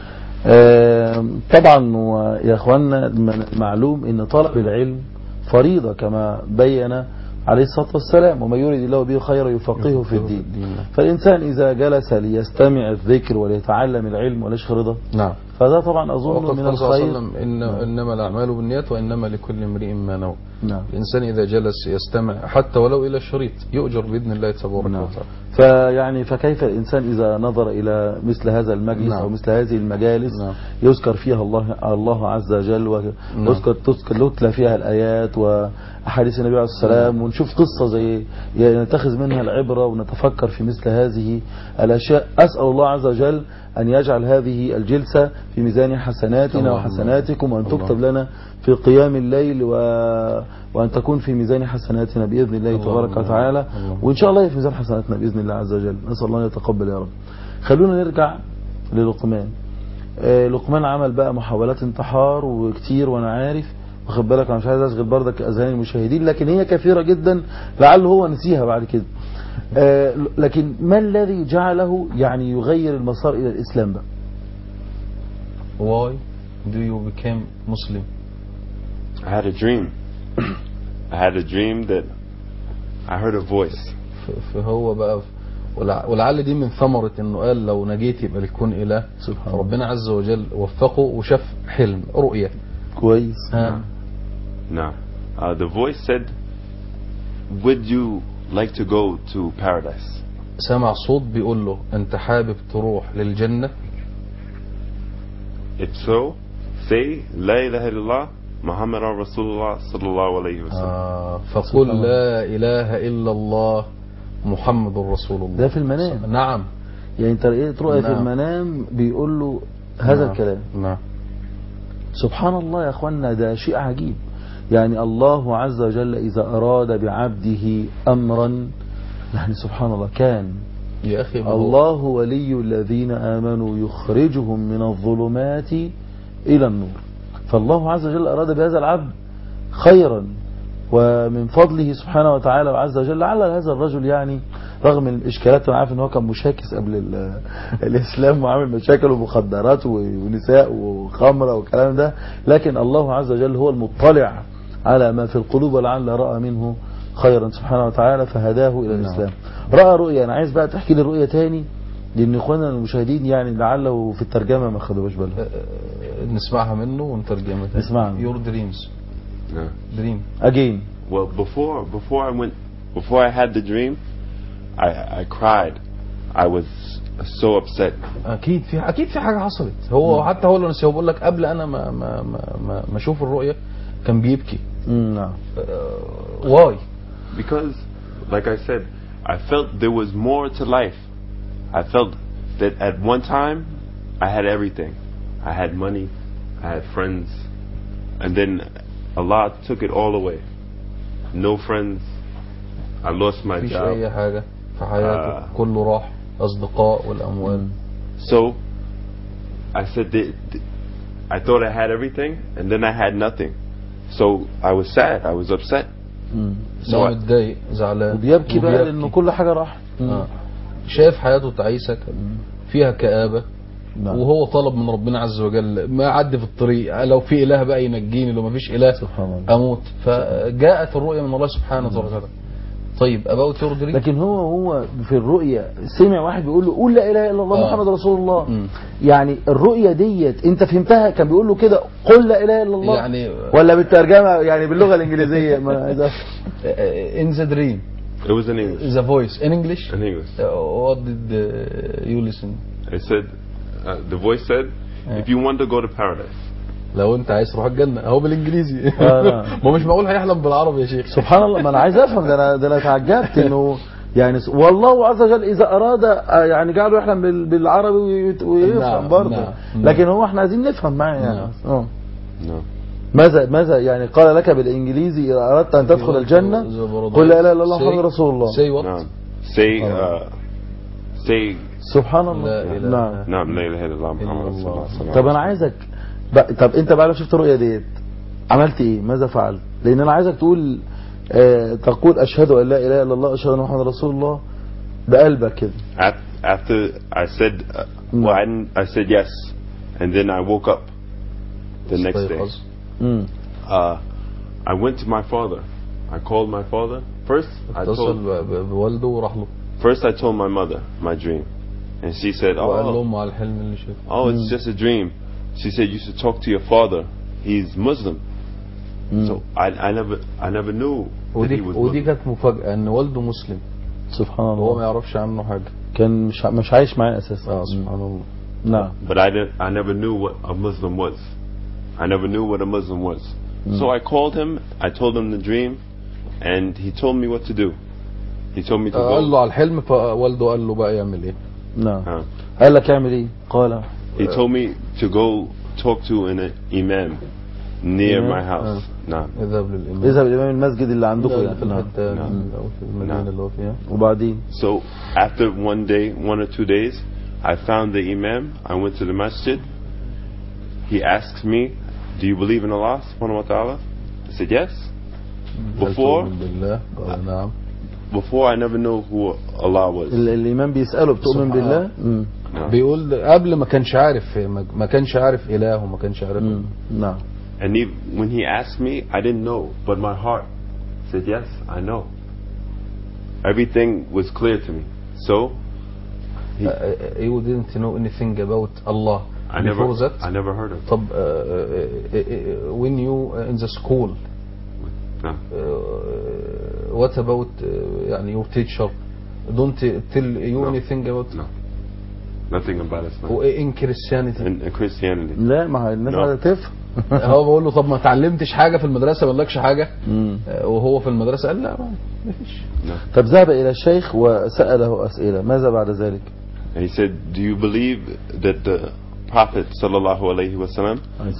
طبعا يا اخواننا معلوم ان طلب العلم فريضة كما بين عليه الصلاة والسلام، وما يريد الله به خيرا يفقهه في الدين. فالإنسان إذا جلس ليستمع الذكر وليتعلم العلم وليش رضا، نعم، فده طبعا أظن من الخير. إن نعم. إنما الأعمال بالنيات وإنما لكل امرئ ما نوى. نعم. الإنسان إذا جلس يستمع حتى ولو إلى الشريط يؤجر بإذن الله تبارك نعم. وتعالى. فيعني فكيف الإنسان إذا نظر إلى مثل هذا المجلس نعم. أو مثل هذه المجالس نعم. يذكر فيها الله الله عز وجل، ويذكر تذكر تتلى فيها الآيات وأحاديث النبي عليه السلام، ونشوف قصة زي نتخذ منها العبرة ونتفكر في مثل هذه الأشياء. أسأل الله عز وجل أن يجعل هذه الجلسة في ميزان حسناتنا وحسناتكم، وأن تكتب لنا في قيام الليل و... وأن تكون في ميزان حسناتنا بإذن الله تبارك وتعالى، وإن شاء الله في ميزان حسناتنا بإذن الله عز وجل. نسأل الله أن يتقبل يا رب. خلونا نرجع للقمان. آه لقمان عمل بقى محاولات انتحار وكتير، وأنا عارف، واخد بالك، أنا مش عايز أشغل بردك أذهان المشاهدين، لكن هي كثيرة جدا لعله هو نسيها بعد كده. آه لكن ما الذي جعله يعني يغير المسار إلى الإسلام بقى؟ Why do you become Muslim? I had a dream. I had a dream that I heard a voice. فهو بقى ولعل دي من ثمرة انه قال لو نجيت يبقى لكون إله. ربنا عز وجل وفقه وشاف حلم رؤية كويس. ها. No. Uh, the voice said, would you like to go to paradise? سمع صوت بيقول له انت حابب تروح للجنة؟ If so, say لا إله إلا الله محمد رسول الله صلى الله عليه وسلم. آه فقل لا إله إلا الله محمد رسول الله. ده في المنام. نعم. يعني انت لقيت رؤية نعم. في المنام بيقول له هذا نعم. الكلام. نعم. سبحان الله يا اخوانا، ده شيء عجيب. يعني الله عز وجل إذا أراد بعبده أمرا، يعني سبحان الله، كان يا أخي الله ولي الذين آمنوا يخرجهم من الظلمات إلى النور. فالله عز وجل أراد بهذا العبد خيرا ومن فضله سبحانه وتعالى وعز وجل على هذا الرجل، يعني رغم الإشكالات. أنا عارف أنه كان مشاكس قبل الإسلام وعامل مشاكل ومخدرات ونساء وخمرة والكلام ده، لكن الله عز وجل هو المطلع على ما في القلوب ولعل رأى منه خيرا سبحانه وتعالى فهداه إلى الإسلام. رأى رؤية. أنا عايز بقى تحكي لي رؤية تاني لأن إخواننا المشاهدين يعني لعله في الترجمة ما خدوش بالهم. نسمعها منه ونترجمها. نسمعها. Your dreams. Yeah. Dream. Again. Well, before before I went, before I had the dream, I I cried. I was so upset. أكيد في أكيد في حاجة حصلت. هو م. حتى هو اللي نسيه بقول لك قبل أنا ما ما ما ما, ما أشوف الرؤية كان بيبكي. نعم. Uh, why? Because, like I said, I felt there was more to life. I felt that at one time I had everything. I had money, I had friends, and then Allah took it all away. No friends. I lost my مفيش job. أي حاجة في حياته. uh, كله راح. أصدقاء والأموال. So I said that I thought I had everything, and then I had nothing. So I was sad. I was upset. So متضايق زعلان وبيبكي بقى لأنه كل حاجة راح. آه. شايف حياته تعيسة فيها كآبة. نعم. وهو طلب من ربنا عز وجل ما عدي في الطريق لو في إله بقى ينجيني لو ما فيش إله أموت. فجاءت الرؤية من الله سبحانه وتعالى. طيب about your dream. لكن هو هو في الرؤية سمع واحد بيقول له قول لا إله إلا الله آه. محمد رسول الله. م. يعني الرؤية ديت انت فهمتها كان بيقول له كده قل لا إله إلا الله يعني ولا بالترجمة يعني باللغة الإنجليزية ما in the dream it was in English the voice in English in English uh, what did uh, you listen? It said uh, the voice said uh. if you want to go to paradise لو انت عايز تروح الجنه اهو بالانجليزي. آه. ما مش معقول هيحلم بالعربي يا شيخ. سبحان الله. ما انا عايز افهم ده. انا ده انا تعجبت انه يعني والله عز وجل اذا اراد يعني جعله يحلم بالعربي ويفهم برضه. نعم. لكن هو احنا عايزين نفهم معاه يعني. اه نعم. ماذا ماذا يعني قال لك بالانجليزي اذا اردت ان تدخل الجنه قل لا اله الا الله محمد رسول الله. say what نعم. say uh, say سبحان الله. نعم نعم لا اله الا الله محمد رسول الله. طب انا عايزك طب انت بقى لو شفت الرؤيه ديت عملت ايه؟ ماذا فعلت؟ لان انا عايزك تقول اه تقول اشهد ان لا اله الا الله اشهد ان محمد رسول الله بقلبك كده. After I said uh, well, I, didn't, I said yes and then I woke up the next day. Uh, I went to my father. I called my father. First I told بوالده وراح له. First I told my mother my dream and she said oh وقال لهم على الحلم اللي شافه. Oh it's just a dream. She said you should talk to your father. He's Muslim. Mm. So I I never I never knew that he was Muslim. ودي كانت مفاجأة ان والده مسلم. سبحان الله. هو ما يعرفش عنه حاجة. كان مش مش عايش معاه اساسا. اه سبحان الله. نعم. But I didn't I never knew what a Muslim was. I never knew what a Muslim was. Mm. So I called him. I told him the dream, and he told me what to do. He told me to go. قال له على الحلم فوالده قال له بقى يعمل ايه. نعم. قال لك يعمل ايه؟ قال. He told me to go talk to an imam near my house. نعم. اذهب للإمام. اذهب للإمام المسجد اللي عندكم يعني. في الحتة أو في المدينة اللي هو فيها. وبعدين. So after one day, one or two days, I found the imam. I went to the masjid. He asked me, "Do you believe in Allah subhanahu wa ta'ala?" I said yes. Before. نعم. Before I never knew who Allah was. الإمام بيسأله بتؤمن بالله؟ بيقول قبل ما كانش عارف ما كانش عارف إله وما كانش عارف. نعم. And he, when he asked me, I didn't know, but my heart said yes, I know. Everything was clear to me. So he, uh, you didn't know anything about Allah I before never, that. I never heard of. طب uh, uh, uh, when you uh, in the school. No. Uh, what about uh, يعني your teacher don't tell you no. anything about no nothing about Islam in Christianity in, in Christianity لا ما الناس عايزه تفهم. هو بقول له طب ما اتعلمتش حاجه في المدرسه ما قالكش حاجه وهو في المدرسه قال لا ما فيش. طب ذهب الى الشيخ وساله اسئله ماذا بعد ذلك؟ He said do you believe that the Prophet sallallahu alaihi wasallam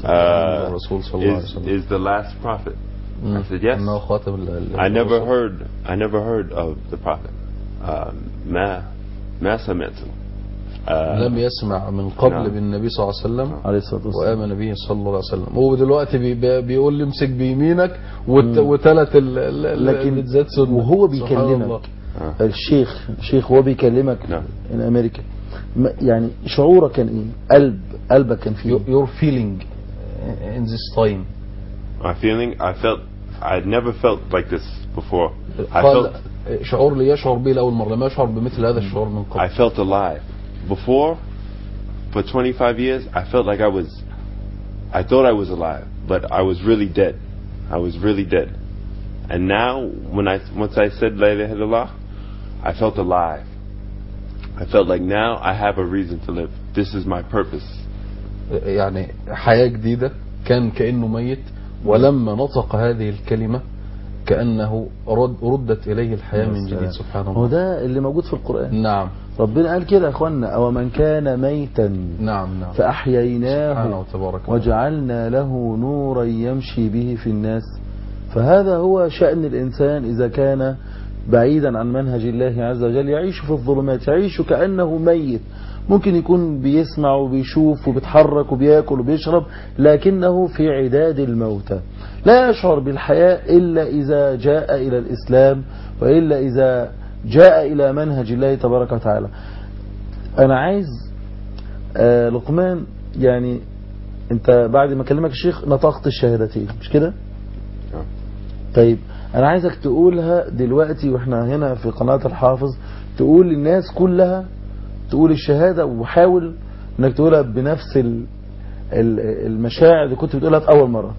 uh, is is the last prophet? I said yes. I never heard I never heard of the Prophet. ما ما سمعته. آه لم يسمع من قبل نعم. بالنبي صلى الله عليه وسلم عليه الصلاة والسلام. وآمن به صلى الله عليه وسلم. هو دلوقتي بي بي بيقول لي امسك بيمينك وت وثلاث لكن الزيت سنة. وهو سبحان الله. بيكلمك آه. الشيخ الشيخ وهو بيكلمك نعم. in أمريكا ما- يعني شعورك كان ايه؟ قلب قلبك كان فيه Your- your feeling in this time. My feeling, I felt, I'd never felt like this before. I قال felt, شعور لي يشعر به لأول مرة، لم يشعر بمثل هذا الشعور من I قبل. felt alive. Before, for twenty-five years, I felt like I was, I thought I was alive, but I was really dead. I was really dead. And now, when I, once I said La ilaha illallah, I felt alive. I felt like now I have a reason to live. This is my purpose. يعني حياة جديدة، كان كأنه ميت، ولما نطق هذه الكلمة كأنه رد ردت إليه الحياة من جديد. سبحان الله. هو ده اللي موجود في القرآن. نعم ربنا قال كده يا اخوانا، او من كان ميتا نعم نعم. سبحانه فأحييناه وتبارك وجعلنا له نورا يمشي به في الناس. فهذا هو شأن الإنسان إذا كان بعيدا عن منهج الله عز وجل، يعيش في الظلمات، يعيش كأنه ميت. ممكن يكون بيسمع وبيشوف وبيتحرك وبياكل وبيشرب، لكنه في عداد الموتى، لا يشعر بالحياة إلا إذا جاء إلى الإسلام، وإلا إذا جاء إلى منهج الله تبارك وتعالى. أنا عايز آه لقمان، يعني أنت بعد ما كلمك الشيخ نطقت الشهادتين مش كده؟ طيب أنا عايزك تقولها دلوقتي وإحنا هنا في قناة الحافظ، تقول للناس كلها تقول الشهادة، وحاول انك تقولها بنفس المشاعر اللي كنت بتقولها في اول مرة،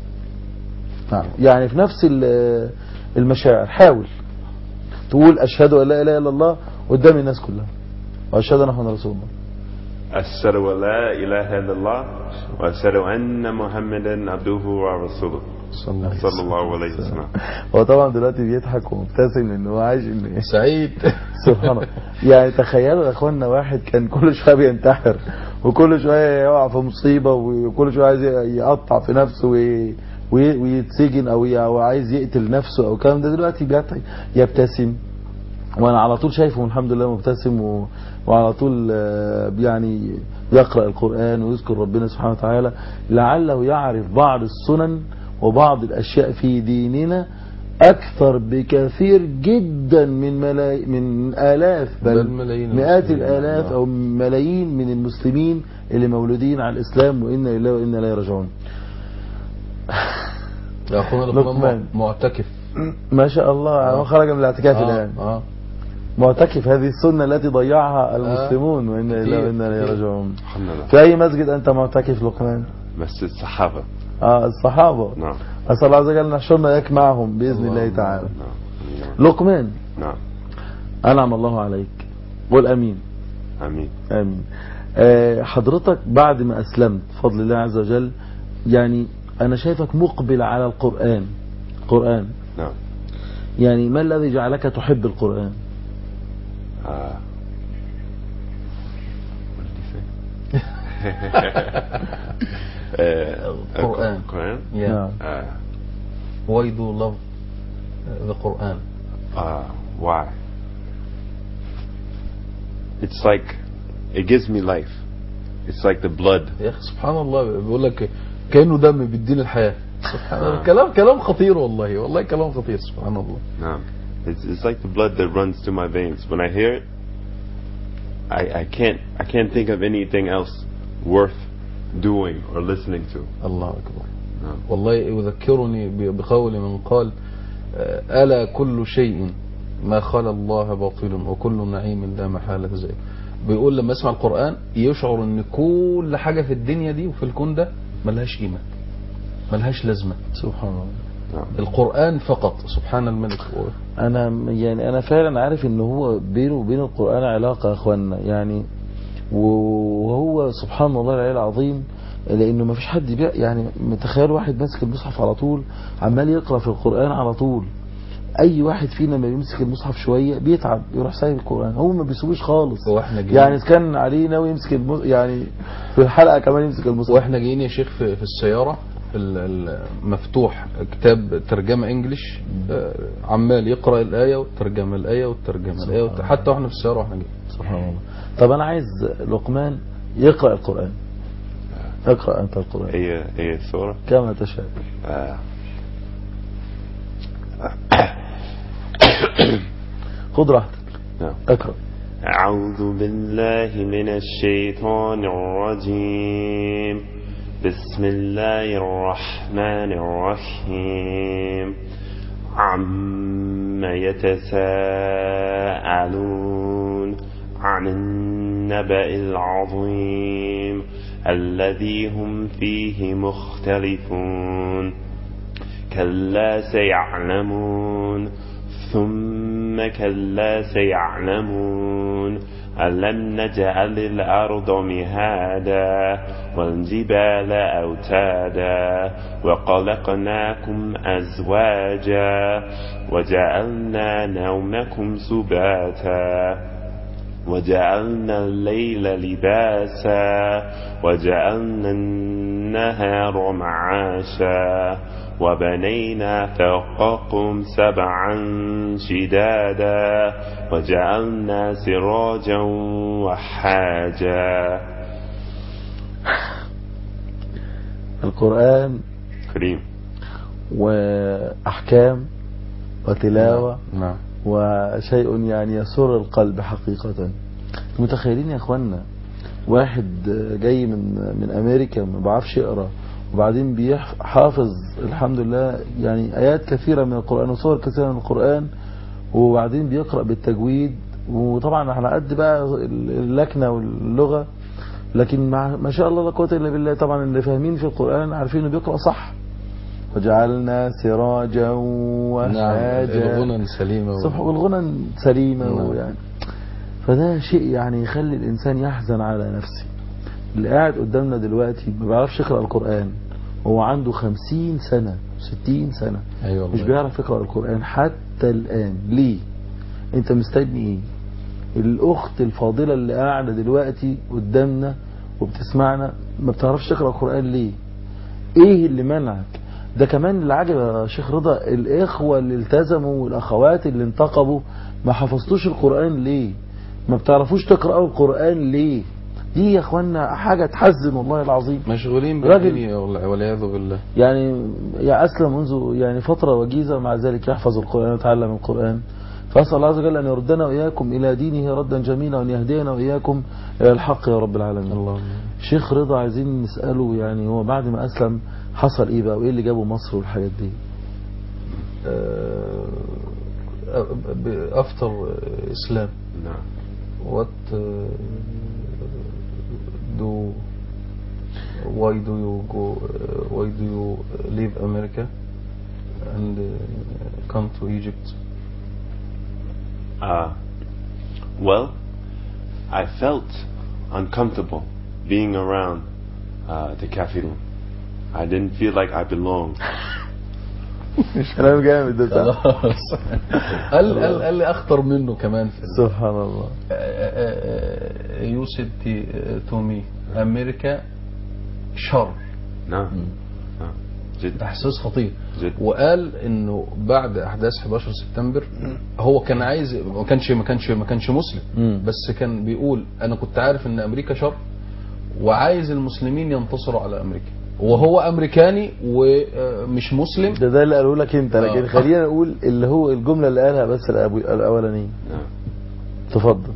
يعني في نفس المشاعر. حاول تقول اشهد ان لا اله الا الله قدام الناس كلها، واشهد ان محمدا رسول الله. أشهد أن لا إله إلا الله وأشهد أن محمدا عبده ورسوله صلى الله عليه وسلم. هو طبعا دلوقتي بيضحك ومبتسم لأنه هو عايش إنه سعيد. سبحان الله. يعني تخيلوا يا اخوانا واحد كان كل شويه بينتحر، وكل شويه يقع في مصيبه، وكل شويه عايز يقطع في نفسه ويتسجن او او عايز يقتل نفسه او الكلام ده، دلوقتي بيضحك يبتسم. وانا على طول شايفه الحمد لله مبتسم، و... وعلى طول يعني يقرأ القرآن ويذكر ربنا سبحانه وتعالى، لعله يعرف بعض السنن وبعض الأشياء في ديننا أكثر بكثير جدا من ملاي... من آلاف بل مئات الآلاف أو ملايين من المسلمين اللي مولودين على الإسلام، وإنا لله وإنا إليه راجعون. يا أخونا لقمان معتكف ما شاء الله، آه. خرج من الاعتكاف الآن. آه. معتكف، هذه السنة التي ضيعها المسلمون، وإنا لله وإنا إليه راجعون. في أي مسجد أنت معتكف لقمان؟ مسجد الصحابة. آه الصحابة. نعم. أسأل الله عز وجل نحشرنا إياك معهم بإذن الله, الله تعالى. نعم. لقمان. نعم. أنعم الله عليك، قل أمين. أمين. أمين. آه حضرتك بعد ما أسلمت بفضل الله عز وجل، يعني أنا شايفك مقبل على القرآن. القرآن. نعم. يعني ما الذي جعلك تحب القرآن؟ آه. Quran. Quran? Yeah. Uh, why do you love the Quran? Uh, why? It's like it gives me life. It's like the blood. يا أخي سبحان الله، بيقول لك كأنه دم بيديني الحياة. سبحان الله. كلام كلام خطير والله، والله كلام خطير. سبحان الله. نعم. It's it's like the blood that runs through my veins. When I hear it, I I can't I can't think of anything else worth doing or listening to. الله أكبر. نعم. والله يذكرني بقول من قال: ألا كل شيء ما خلا الله باطل وكل نعيم لا محالة زائل. بيقول لما يسمع القرآن يشعر ان كل حاجة في الدنيا دي وفي الكون ده ملهاش قيمة، ملهاش لازمة. سبحان الله. نعم. القرآن فقط. سبحان الملك. انا يعني انا فعلا عارف ان هو بينه وبين القرآن علاقة يا اخوانا، يعني وهو سبحان الله العلي العظيم، لانه ما فيش حد بيع، يعني متخيل واحد ماسك المصحف على طول عمال يقرأ في القرآن على طول. اي واحد فينا ما بيمسك المصحف شوية بيتعب يروح سايب القرآن، هو ما بيسويش خالص. واحنا يعني كان عليه ناوي يمسك المصحف، يعني في الحلقة كمان يمسك المصحف. واحنا جايين يا شيخ في, في السيارة مفتوح كتاب ترجمة انجليش عمال يقرأ الآية والترجمة الآية والترجمة الآية والت... حتى واحنا في السيارة واحنا جايين. سبحان الله. طب انا عايز لقمان يقرأ القرآن. اقرأ انت القرآن. هي هي السورة كما تشاء. آه. خذ راحتك. نعم. اقرأ. أعوذ بالله من الشيطان الرجيم. بسم الله الرحمن الرحيم. عما يتساءلون عن النبأ العظيم الذي هم فيه مختلفون. كلا سيعلمون ثم كلا سيعلمون ألم نجعل الأرض مهادا والجبال أوتادا وخلقناكم أزواجا وجعلنا نومكم سباتا وجعلنا الليل لباسا وجعلنا النهار معاشا وبنينا فوقكم سبعا شدادا وجعلنا سراجا وحاجا. القرآن كريم وأحكام وتلاوة. نعم. وشيء يعني يسر القلب حقيقة. متخيلين يا اخوانا واحد جاي من من امريكا ما بعرفش يقرا وبعدين بيحافظ الحمد لله يعني ايات كثيرة من القرآن وصور كثيرة من القرآن وبعدين بيقرأ بالتجويد وطبعا على قد بقى اللكنة واللغة لكن ما شاء الله لا قوة الا بالله. طبعا اللي فاهمين في القرآن عارفين انه بيقرأ صح. وجعلنا سراجا وحاجا. نعم. الغنى سليمة صح والغنى سليمة. نعم. ويعني فده شيء يعني يخلي الإنسان يحزن على نفسه. اللي قاعد قدامنا دلوقتي ما بيعرفش يقرأ القرآن وهو عنده خمسين سنة ستين سنة. أيوة مش بيعرف يقرأ القرآن حتى الآن. ليه؟ انت مستني ايه؟ الأخت الفاضلة اللي قاعدة دلوقتي قدامنا وبتسمعنا ما بتعرفش تقرأ القرآن ليه؟ ايه اللي منعك؟ ده كمان اللي عجب يا شيخ رضا الإخوة اللي التزموا والأخوات اللي انتقبوا ما حفظتوش القرآن ليه؟ ما بتعرفوش تقرأوا القرآن ليه؟ دي يا اخوانا حاجة تحزن والله العظيم. مشغولين بالدنيا والعياذ بالله. يعني يا أسلم منذ يعني فترة وجيزة مع ذلك يحفظ القرآن ويتعلم القرآن. فأسأل الله عز وجل أن يردنا وإياكم إلى دينه ردا جميلا وأن يهدينا وإياكم إلى الحق يا رب العالمين. الله. شيخ رضا عايزين نسأله يعني هو بعد ما أسلم حصل إيه بقى وإيه اللي جابه مصر والحاجات دي؟ أفطر إسلام. نعم. What uh, do why do you go uh, why do you leave America and uh, come to Egypt? Uh, well, I felt uncomfortable being around uh, the kafirun. I didn't feel like I belonged. مش كلام جامد ده. خلاص. قال قال قال لي اخطر منه كمان في سبحان الله. You said to me أمريكا شر. نعم. نعم. جدا. احساس خطير. جدا. وقال انه بعد احداث حداشر سبتمبر هو كان عايز ما كانش ما كانش ما كانش مسلم بس كان بيقول انا كنت عارف ان امريكا شر وعايز المسلمين ينتصروا على امريكا وهو امريكاني ومش مسلم. ده ده اللي قالوا لك انت لكن خلينا نقول اللي هو الجملة اللي قالها بس الاولانيه. تفضل.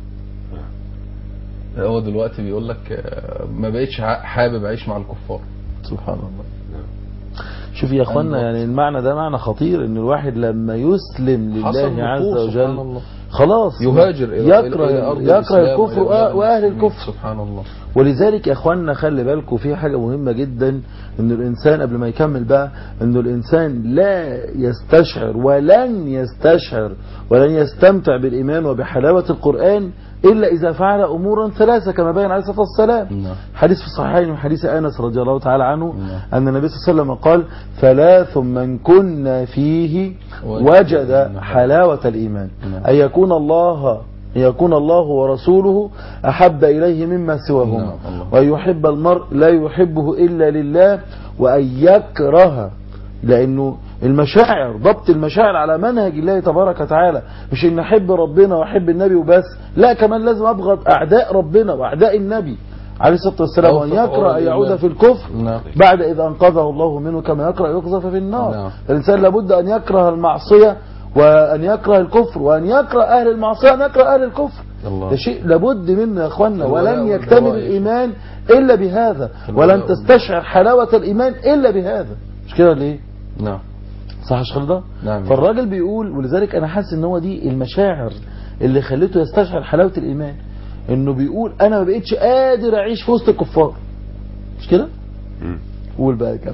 هو دلوقتي بيقول لك ما بقيتش حابب اعيش مع الكفار. سبحان الله. شوف يا اخوانا يعني المعنى ده معنى خطير ان الواحد لما يسلم لله عز وجل خلاص يهاجر يكره يكره الكفر واهل الكفر. سبحان الله. ولذلك يا اخوانا خلي بالكم في حاجة مهمة جدا ان الانسان قبل ما يكمل بقى انه الانسان لا يستشعر ولن يستشعر ولن يستمتع بالايمان وبحلاوة القرآن إلا إذا فعل أمورا ثلاثة كما بين عليه الصلاة والسلام. حديث في الصحيحين من حديث أنس رضي الله تعالى عنه أن النبي صلى الله عليه وسلم قال ثلاث من كنا فيه وجد حلاوة الإيمان أن يكون الله يكون الله ورسوله أحب إليه مما سواهما ويحب المرء لا يحبه إلا لله وأن يكره، لأنه المشاعر، ضبط المشاعر على منهج الله تبارك وتعالى، مش إن أحب ربنا وأحب النبي وبس، لا كمان لازم أبغض أعداء ربنا وأعداء النبي عليه الصلاة والسلام، وأن يكره أن يعود في الكفر نعم. بعد إذا أنقذه الله منه كما يكره يقذف في النار. نعم. الإنسان لابد أن يكره المعصية وأن يكره الكفر، وأن يكره أهل المعصية وأن يكره أهل الكفر. الله. ده شيء لابد منه يا أخوانا، الولاء ولن يكتمل والبراء. الإيمان إلا بهذا، ولن تستشعر حلاوة الإيمان إلا بهذا. مش كده ليه؟ نعم صح يا شيخ رضا؟ نعم. فالراجل بيقول، ولذلك أنا حاسس إن هو دي المشاعر اللي خلته يستشعر حلاوة الإيمان، إنه بيقول أنا ما بقيتش قادر أعيش في وسط الكفار. مش كده؟ مم. قول بقى كمل.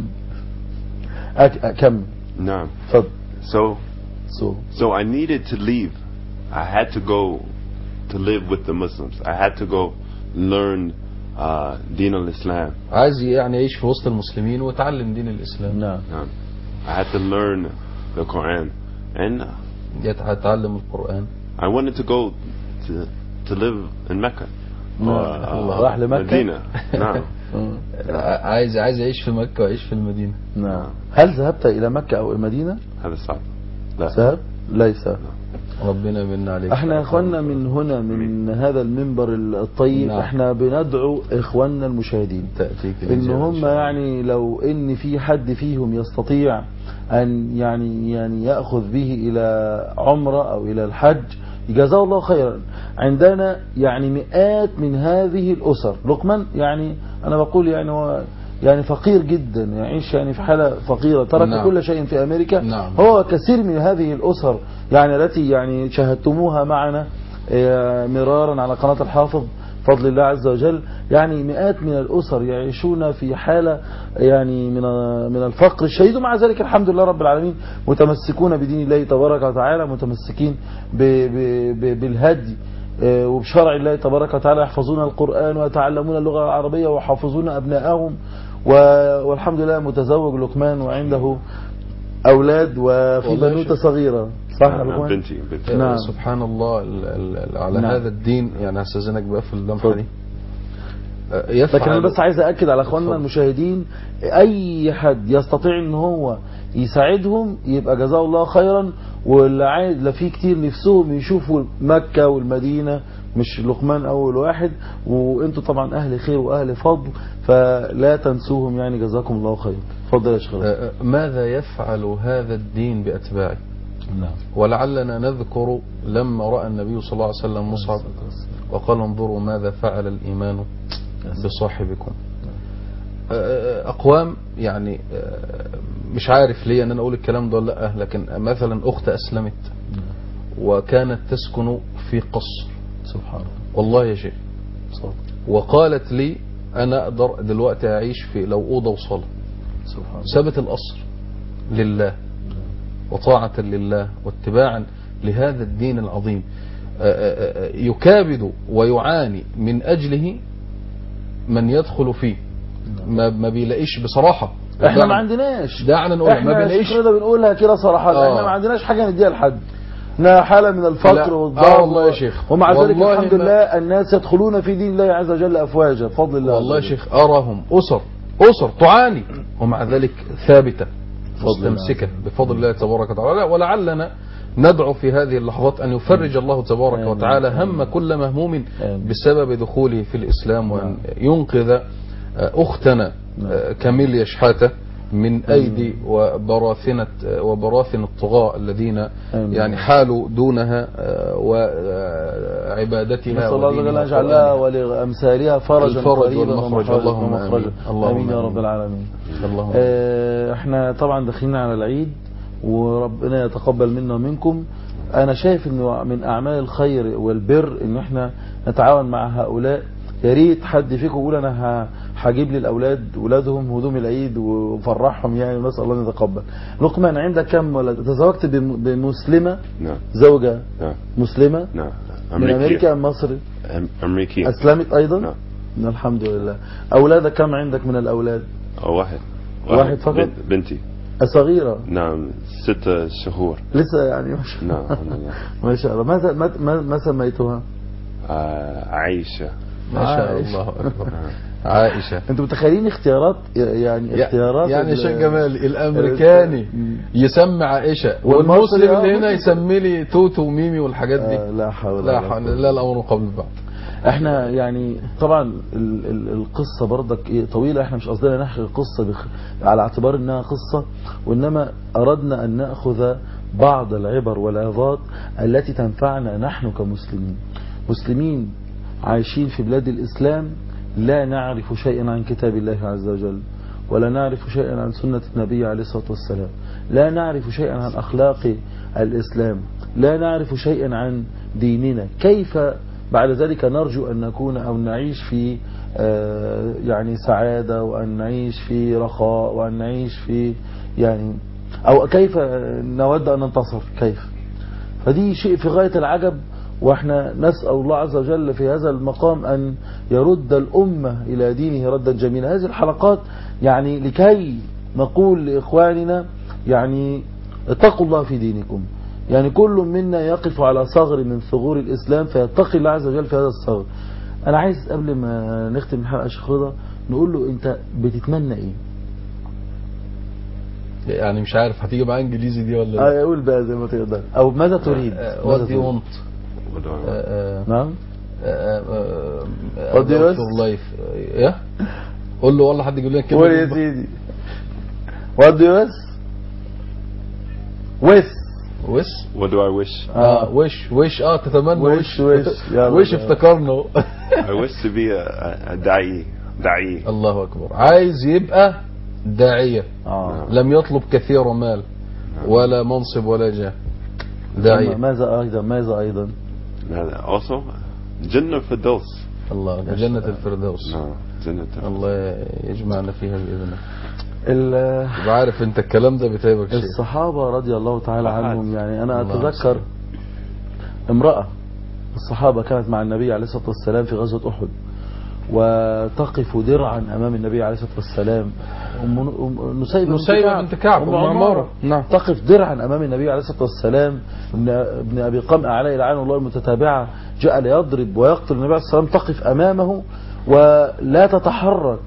أك- أكمل. نعم. اتفضل. So, So so I needed to leave. I had to go to live with the Muslims. I had to go learn uh, Deen al-Islam. عايز يعني يعيش في وسط المسلمين ويتعلم دين الإسلام. نعم. Um, I had to learn the Quran, and يتعلم القرآن. I wanted to go to to live in Mecca. الله. راح لمكة. مدينة. نعم. عايز عايز يعيش في مكة ويعيش في المدينة. نعم. هل ذهبت إلى مكة أو المدينة؟ هذا صعب. لا. ذهب؟ ليس. ربنا يمن عليك. احنا يا اخواننا من هنا، من هذا المنبر الطيب، نعم. احنا بندعو اخواننا المشاهدين تأتيك ان الإجابة هم إن شاء الله. يعني لو ان في حد فيهم يستطيع ان يعني يعني يأخذ به الى عمرة او الى الحج، جزاه الله خيرا. عندنا يعني مئات من هذه الاسر. لقمان يعني انا بقول يعني هو يعني فقير جدا، يعيش يعني في حالة فقيرة، ترك نعم. كل شيء في أمريكا. نعم. هو كثير من هذه الأسر يعني التي يعني شاهدتموها معنا آه، مرارا على قناة الحافظ فضل الله عز وجل، يعني مئات من الأسر يعيشون في حالة يعني من من الفقر الشديد، ومع ذلك الحمد لله رب العالمين متمسكون بدين الله تبارك وتعالى، متمسكين ب ب ب بالهدي آه، وبشرع الله تبارك وتعالى، يحفظون القرآن ويتعلمون اللغة العربية ويحفظون أبنائهم، والحمد لله متزوج لقمان وعنده أولاد وفي والله بنوتة شيخ. صغيرة. صح يا نعم. لقمان؟ بنتي بنتي. نعم. سبحان الله ال ال على نعم. هذا الدين. يعني هستأذنك بقى في اللمحة اتفضل. دي. آه، يفعل. لكن أنا بس عايز أأكد على أخواننا اتفضل. المشاهدين، أي حد يستطيع أن هو يساعدهم يبقى جزاه الله خيرا، واللي عايز لا في كتير نفسهم يشوفوا مكة والمدينة، مش لقمان أول واحد، وأنتوا طبعا أهل خير وأهل فضل، فلا تنسوهم يعني جزاكم الله خير. اتفضل يا شيخ. آه، ماذا يفعل هذا الدين بأتباعه؟ نعم. ولعلنا نذكر لما رأى النبي صلى الله عليه وسلم مصعب وقال انظروا ماذا فعل الإيمان بصاحبكم. أقوام يعني مش عارف ليه أن أنا أقول الكلام ده ولا لا، لكن مثلا أخت أسلمت وكانت تسكن في قصر. سبحان الله. والله يا شيخ. وقالت لي أنا أقدر دلوقتي أعيش في لو أوضة وصالة. سبحان الله. سابت القصر لله وطاعة لله واتباعا لهذا الدين العظيم. يكابد ويعاني من أجله من يدخل فيه، ما ما بيلاقيش بصراحة. احنا ما عندناش، دعنا نقول ما احنا بنلاقيش. كده بنقولها كده صراحة. آه. احنا ما عندناش حاجة نديها لحد، انها حالة من الفقر لا. والضعف. آه والله يا شيخ. ومع ذلك والله الحمد ما- لله الناس يدخلون في دين الله عز وجل افواجا بفضل الله. والله يا عز وجل. شيخ أراهم أسر أسر تعاني ومع ذلك ثابتة فضل مستمسكة بفضل الله تبارك وتعالى. ولعلنا ندعو في هذه اللحظات أن يفرج الله تبارك آمين. وتعالى هم كل مهموم آمين. بسبب دخوله في الإسلام، وأن ينقذ أختنا كاميليا شحاتة من أيدي وبراثنة وبراثن الطغاة الذين آمين. يعني حالوا دونها وعبادتها. نسأل الله عز وجل أن يجعل لها ولأمثالها فرجا الفرج قريبا والمخرج. ومخرجا اللهم ومخرجا. آمين. اللهم آمين يا آمين. رب العالمين. اللهم آه، احنا طبعا داخلين على العيد وربنا يتقبل منا ومنكم. انا شايف انه من اعمال الخير والبر ان احنا نتعاون مع هؤلاء. يا ريت حد فيكم يقول انا ه- هجيب لي الاولاد ولادهم هدوم العيد وفرحهم يعني، ونسال الله ان يتقبل. لقمان عندك كم ولد؟ تزوجت بم- بمسلمه؟ نعم. زوجه نعم. مسلمه نعم. من امريكا ام مصر؟ أم- أمريكية. اسلمت ايضا؟ نعم. الحمد لله. اولادك كم عندك من الاولاد؟ أو واحد. واحد فقط؟ بنت بنتي. صغيره نعم. ستة شهور. لسه يعني ما شاء نعم. الله. الحمد لله. ما شاء الله. ما ما ما, ما سميتها؟ آه، عائشة. ما شاء عائشة. الله أكبر. عائشة. انتوا متخيلين اختيارات يعني اختيارات يعني ال- شيخ جمال الامريكاني يسمي عائشة والمصري والمسلم آه، اللي هنا ممكن. يسمي لي توتو وميمي والحاجات دي. آه، لا حول لا ولا حول قوة. لا الامر قبل بعض. احنا يعني طبعا ال ال القصة برضك ايه طويلة، احنا مش قصدنا نحكي القصة بخ... على اعتبار انها قصة، وانما اردنا ان نأخذ بعض العبر والعظات التي تنفعنا نحن كمسلمين، مسلمين عايشين في بلاد الاسلام، لا نعرف شيئا عن كتاب الله عز وجل، ولا نعرف شيئا عن سنة النبي عليه الصلاة والسلام، لا نعرف شيئا عن اخلاق الاسلام، لا نعرف شيئا عن ديننا. كيف بعد ذلك نرجو أن نكون أو نعيش في يعني سعادة، وأن نعيش في رخاء، وأن نعيش في يعني أو كيف نود أن ننتصر؟ كيف؟ فدي شيء في غاية العجب، وإحنا نسأل الله عز وجل في هذا المقام أن يرد الأمة إلى دينه ردا جميلا. هذه الحلقات يعني لكي نقول لإخواننا يعني اتقوا الله في دينكم، يعني كل منا يقف على ثغر من ثغور الإسلام فيتقي الله عز وجل في هذا الثغر. أنا عايز قبل ما نختم الحلقة يا شيخ رضا نقول له أنت بتتمنى إيه؟ يعني مش عارف هتيجي معاه انجليزي دي ولا لا؟ اقول بقى زي ما تقدر، أو ماذا تريد؟ what do you want؟ What do I want? نعم what do you want life؟ ايه قول له والله حد يقول لك كده. قول يا سيدي what do you wish؟ wish وش What do I wish? اه وش وش اه تتمنى وش وش وش افتكرنا. I wish to be a, a, a داعي داعي. الله اكبر. عايز يبقى داعية، آه. لم يطلب كثير مال ولا منصب ولا جاه، داعية. ماذا ايضا ماذا ايضا Also جنة الفردوس. الله جنة الفردوس. نعم جنة الفردوس. الله يجمعنا فيها بإذنه. ال- عارف انت الكلام ده بتعبك شيء. الصحابة رضي الله تعالى عنهم، يعني أنا الله أتذكر أكبر. امرأة الصحابة كانت مع النبي عليه الصلاة والسلام في غزوة أحد، وتقف درعا أمام النبي عليه الصلاة والسلام. أم أم- نسيبة نسيبة بنت كعب أم أم عمارة عمارة. نعم. تقف درعا أمام النبي عليه الصلاة والسلام. ابن ابن أبي قمع عليه لعن الله المتتابعة جاء ليضرب ويقتل النبي عليه الصلاة والسلام، تقف أمامه ولا تتحرك،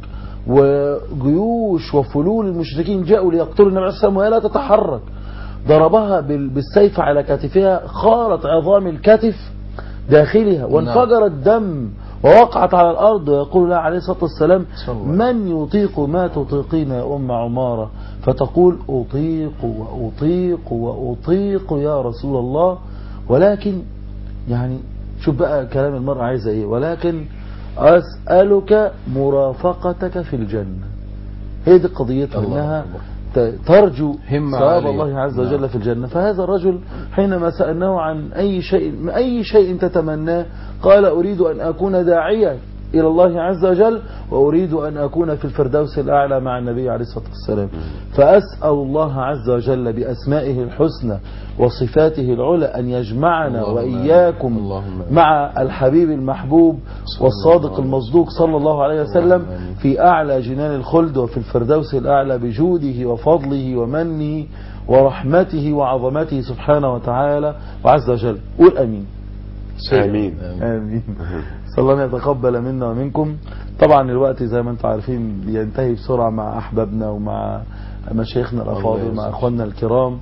وجيوش وفلول المشركين جاءوا ليقتلوا النبي عليه الصلاة والسلام وهي لا تتحرك. ضربها بالسيف على كتفها، خارت عظام الكتف داخلها وانفجر الدم ووقعت على الأرض، ويقول لها عليه الصلاة والسلام من يطيق ما تطيقين يا أم عمارة؟ فتقول أطيق وأطيق وأطيق يا رسول الله، ولكن يعني شوف بقى كلام المرأة عايزة ايه، ولكن أسألك مرافقتك في الجنة. هي دي قضيتها، انها ترجو ثواب الله عز وجل في الجنة. فهذا الرجل حينما سألناه عن أي شيء أي شيء تتمناه قال أريد أن أكون داعيا إلى الله عز وجل، وأريد أن أكون في الفردوس الأعلى مع النبي عليه الصلاة والسلام. فأسأل الله عز وجل بأسمائه الحسنى وصفاته العلى أن يجمعنا وإياكم مع الحبيب المحبوب والصادق المصدوق صلى الله عليه وسلم في أعلى جنان الخلد وفي الفردوس الأعلى بجوده وفضله ومنه ورحمته وعظمته سبحانه وتعالى وعز وجل. قول أمين. آمين آمين. صلى الله أن يتقبل منا ومنكم. طبعا الوقت زي ما انتم عارفين بينتهي بسرعة مع أحبابنا ومع مشايخنا الأفاضل مع أخواننا الكرام،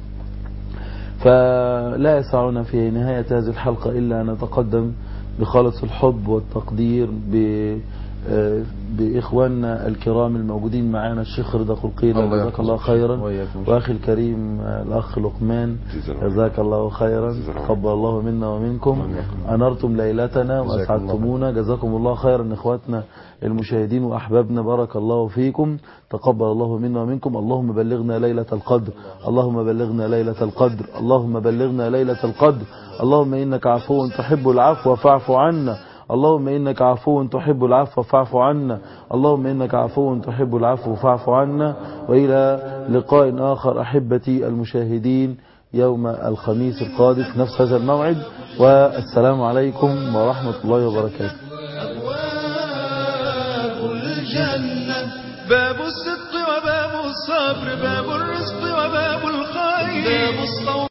فلا يسعنا في نهاية هذه الحلقة إلا أن نتقدم بخالص الحب والتقدير ب بإخواننا الكرام الموجودين معنا، الشيخ رضا قلقيلة جزاك الله خيرا، وأخي الكريم الأخ لقمان جزاك الله خيرا، تقبل الله منا ومنكم، أنرتم ليلتنا وأسعدتمونا، جزاكم الله خيرا إخواتنا المشاهدين وأحبابنا، بارك الله فيكم، تقبل الله منا ومنكم. اللهم بلغنا ليلة القدر، اللهم بلغنا ليلة القدر، اللهم بلغنا ليلة القدر، اللهم إنك عفو تحب العفو فاعف عنا، اللهم إنك عفو تحب العفو فاعف عنا، اللهم إنك عفو تحب العفو فاعف عنا. وإلى لقاء آخر أحبتي المشاهدين يوم الخميس القادم في نفس هذا الموعد، والسلام عليكم ورحمة الله وبركاته. أبواب الجنة باب الصدق وباب الصبر، باب الرزق وباب الخير، باب الصوم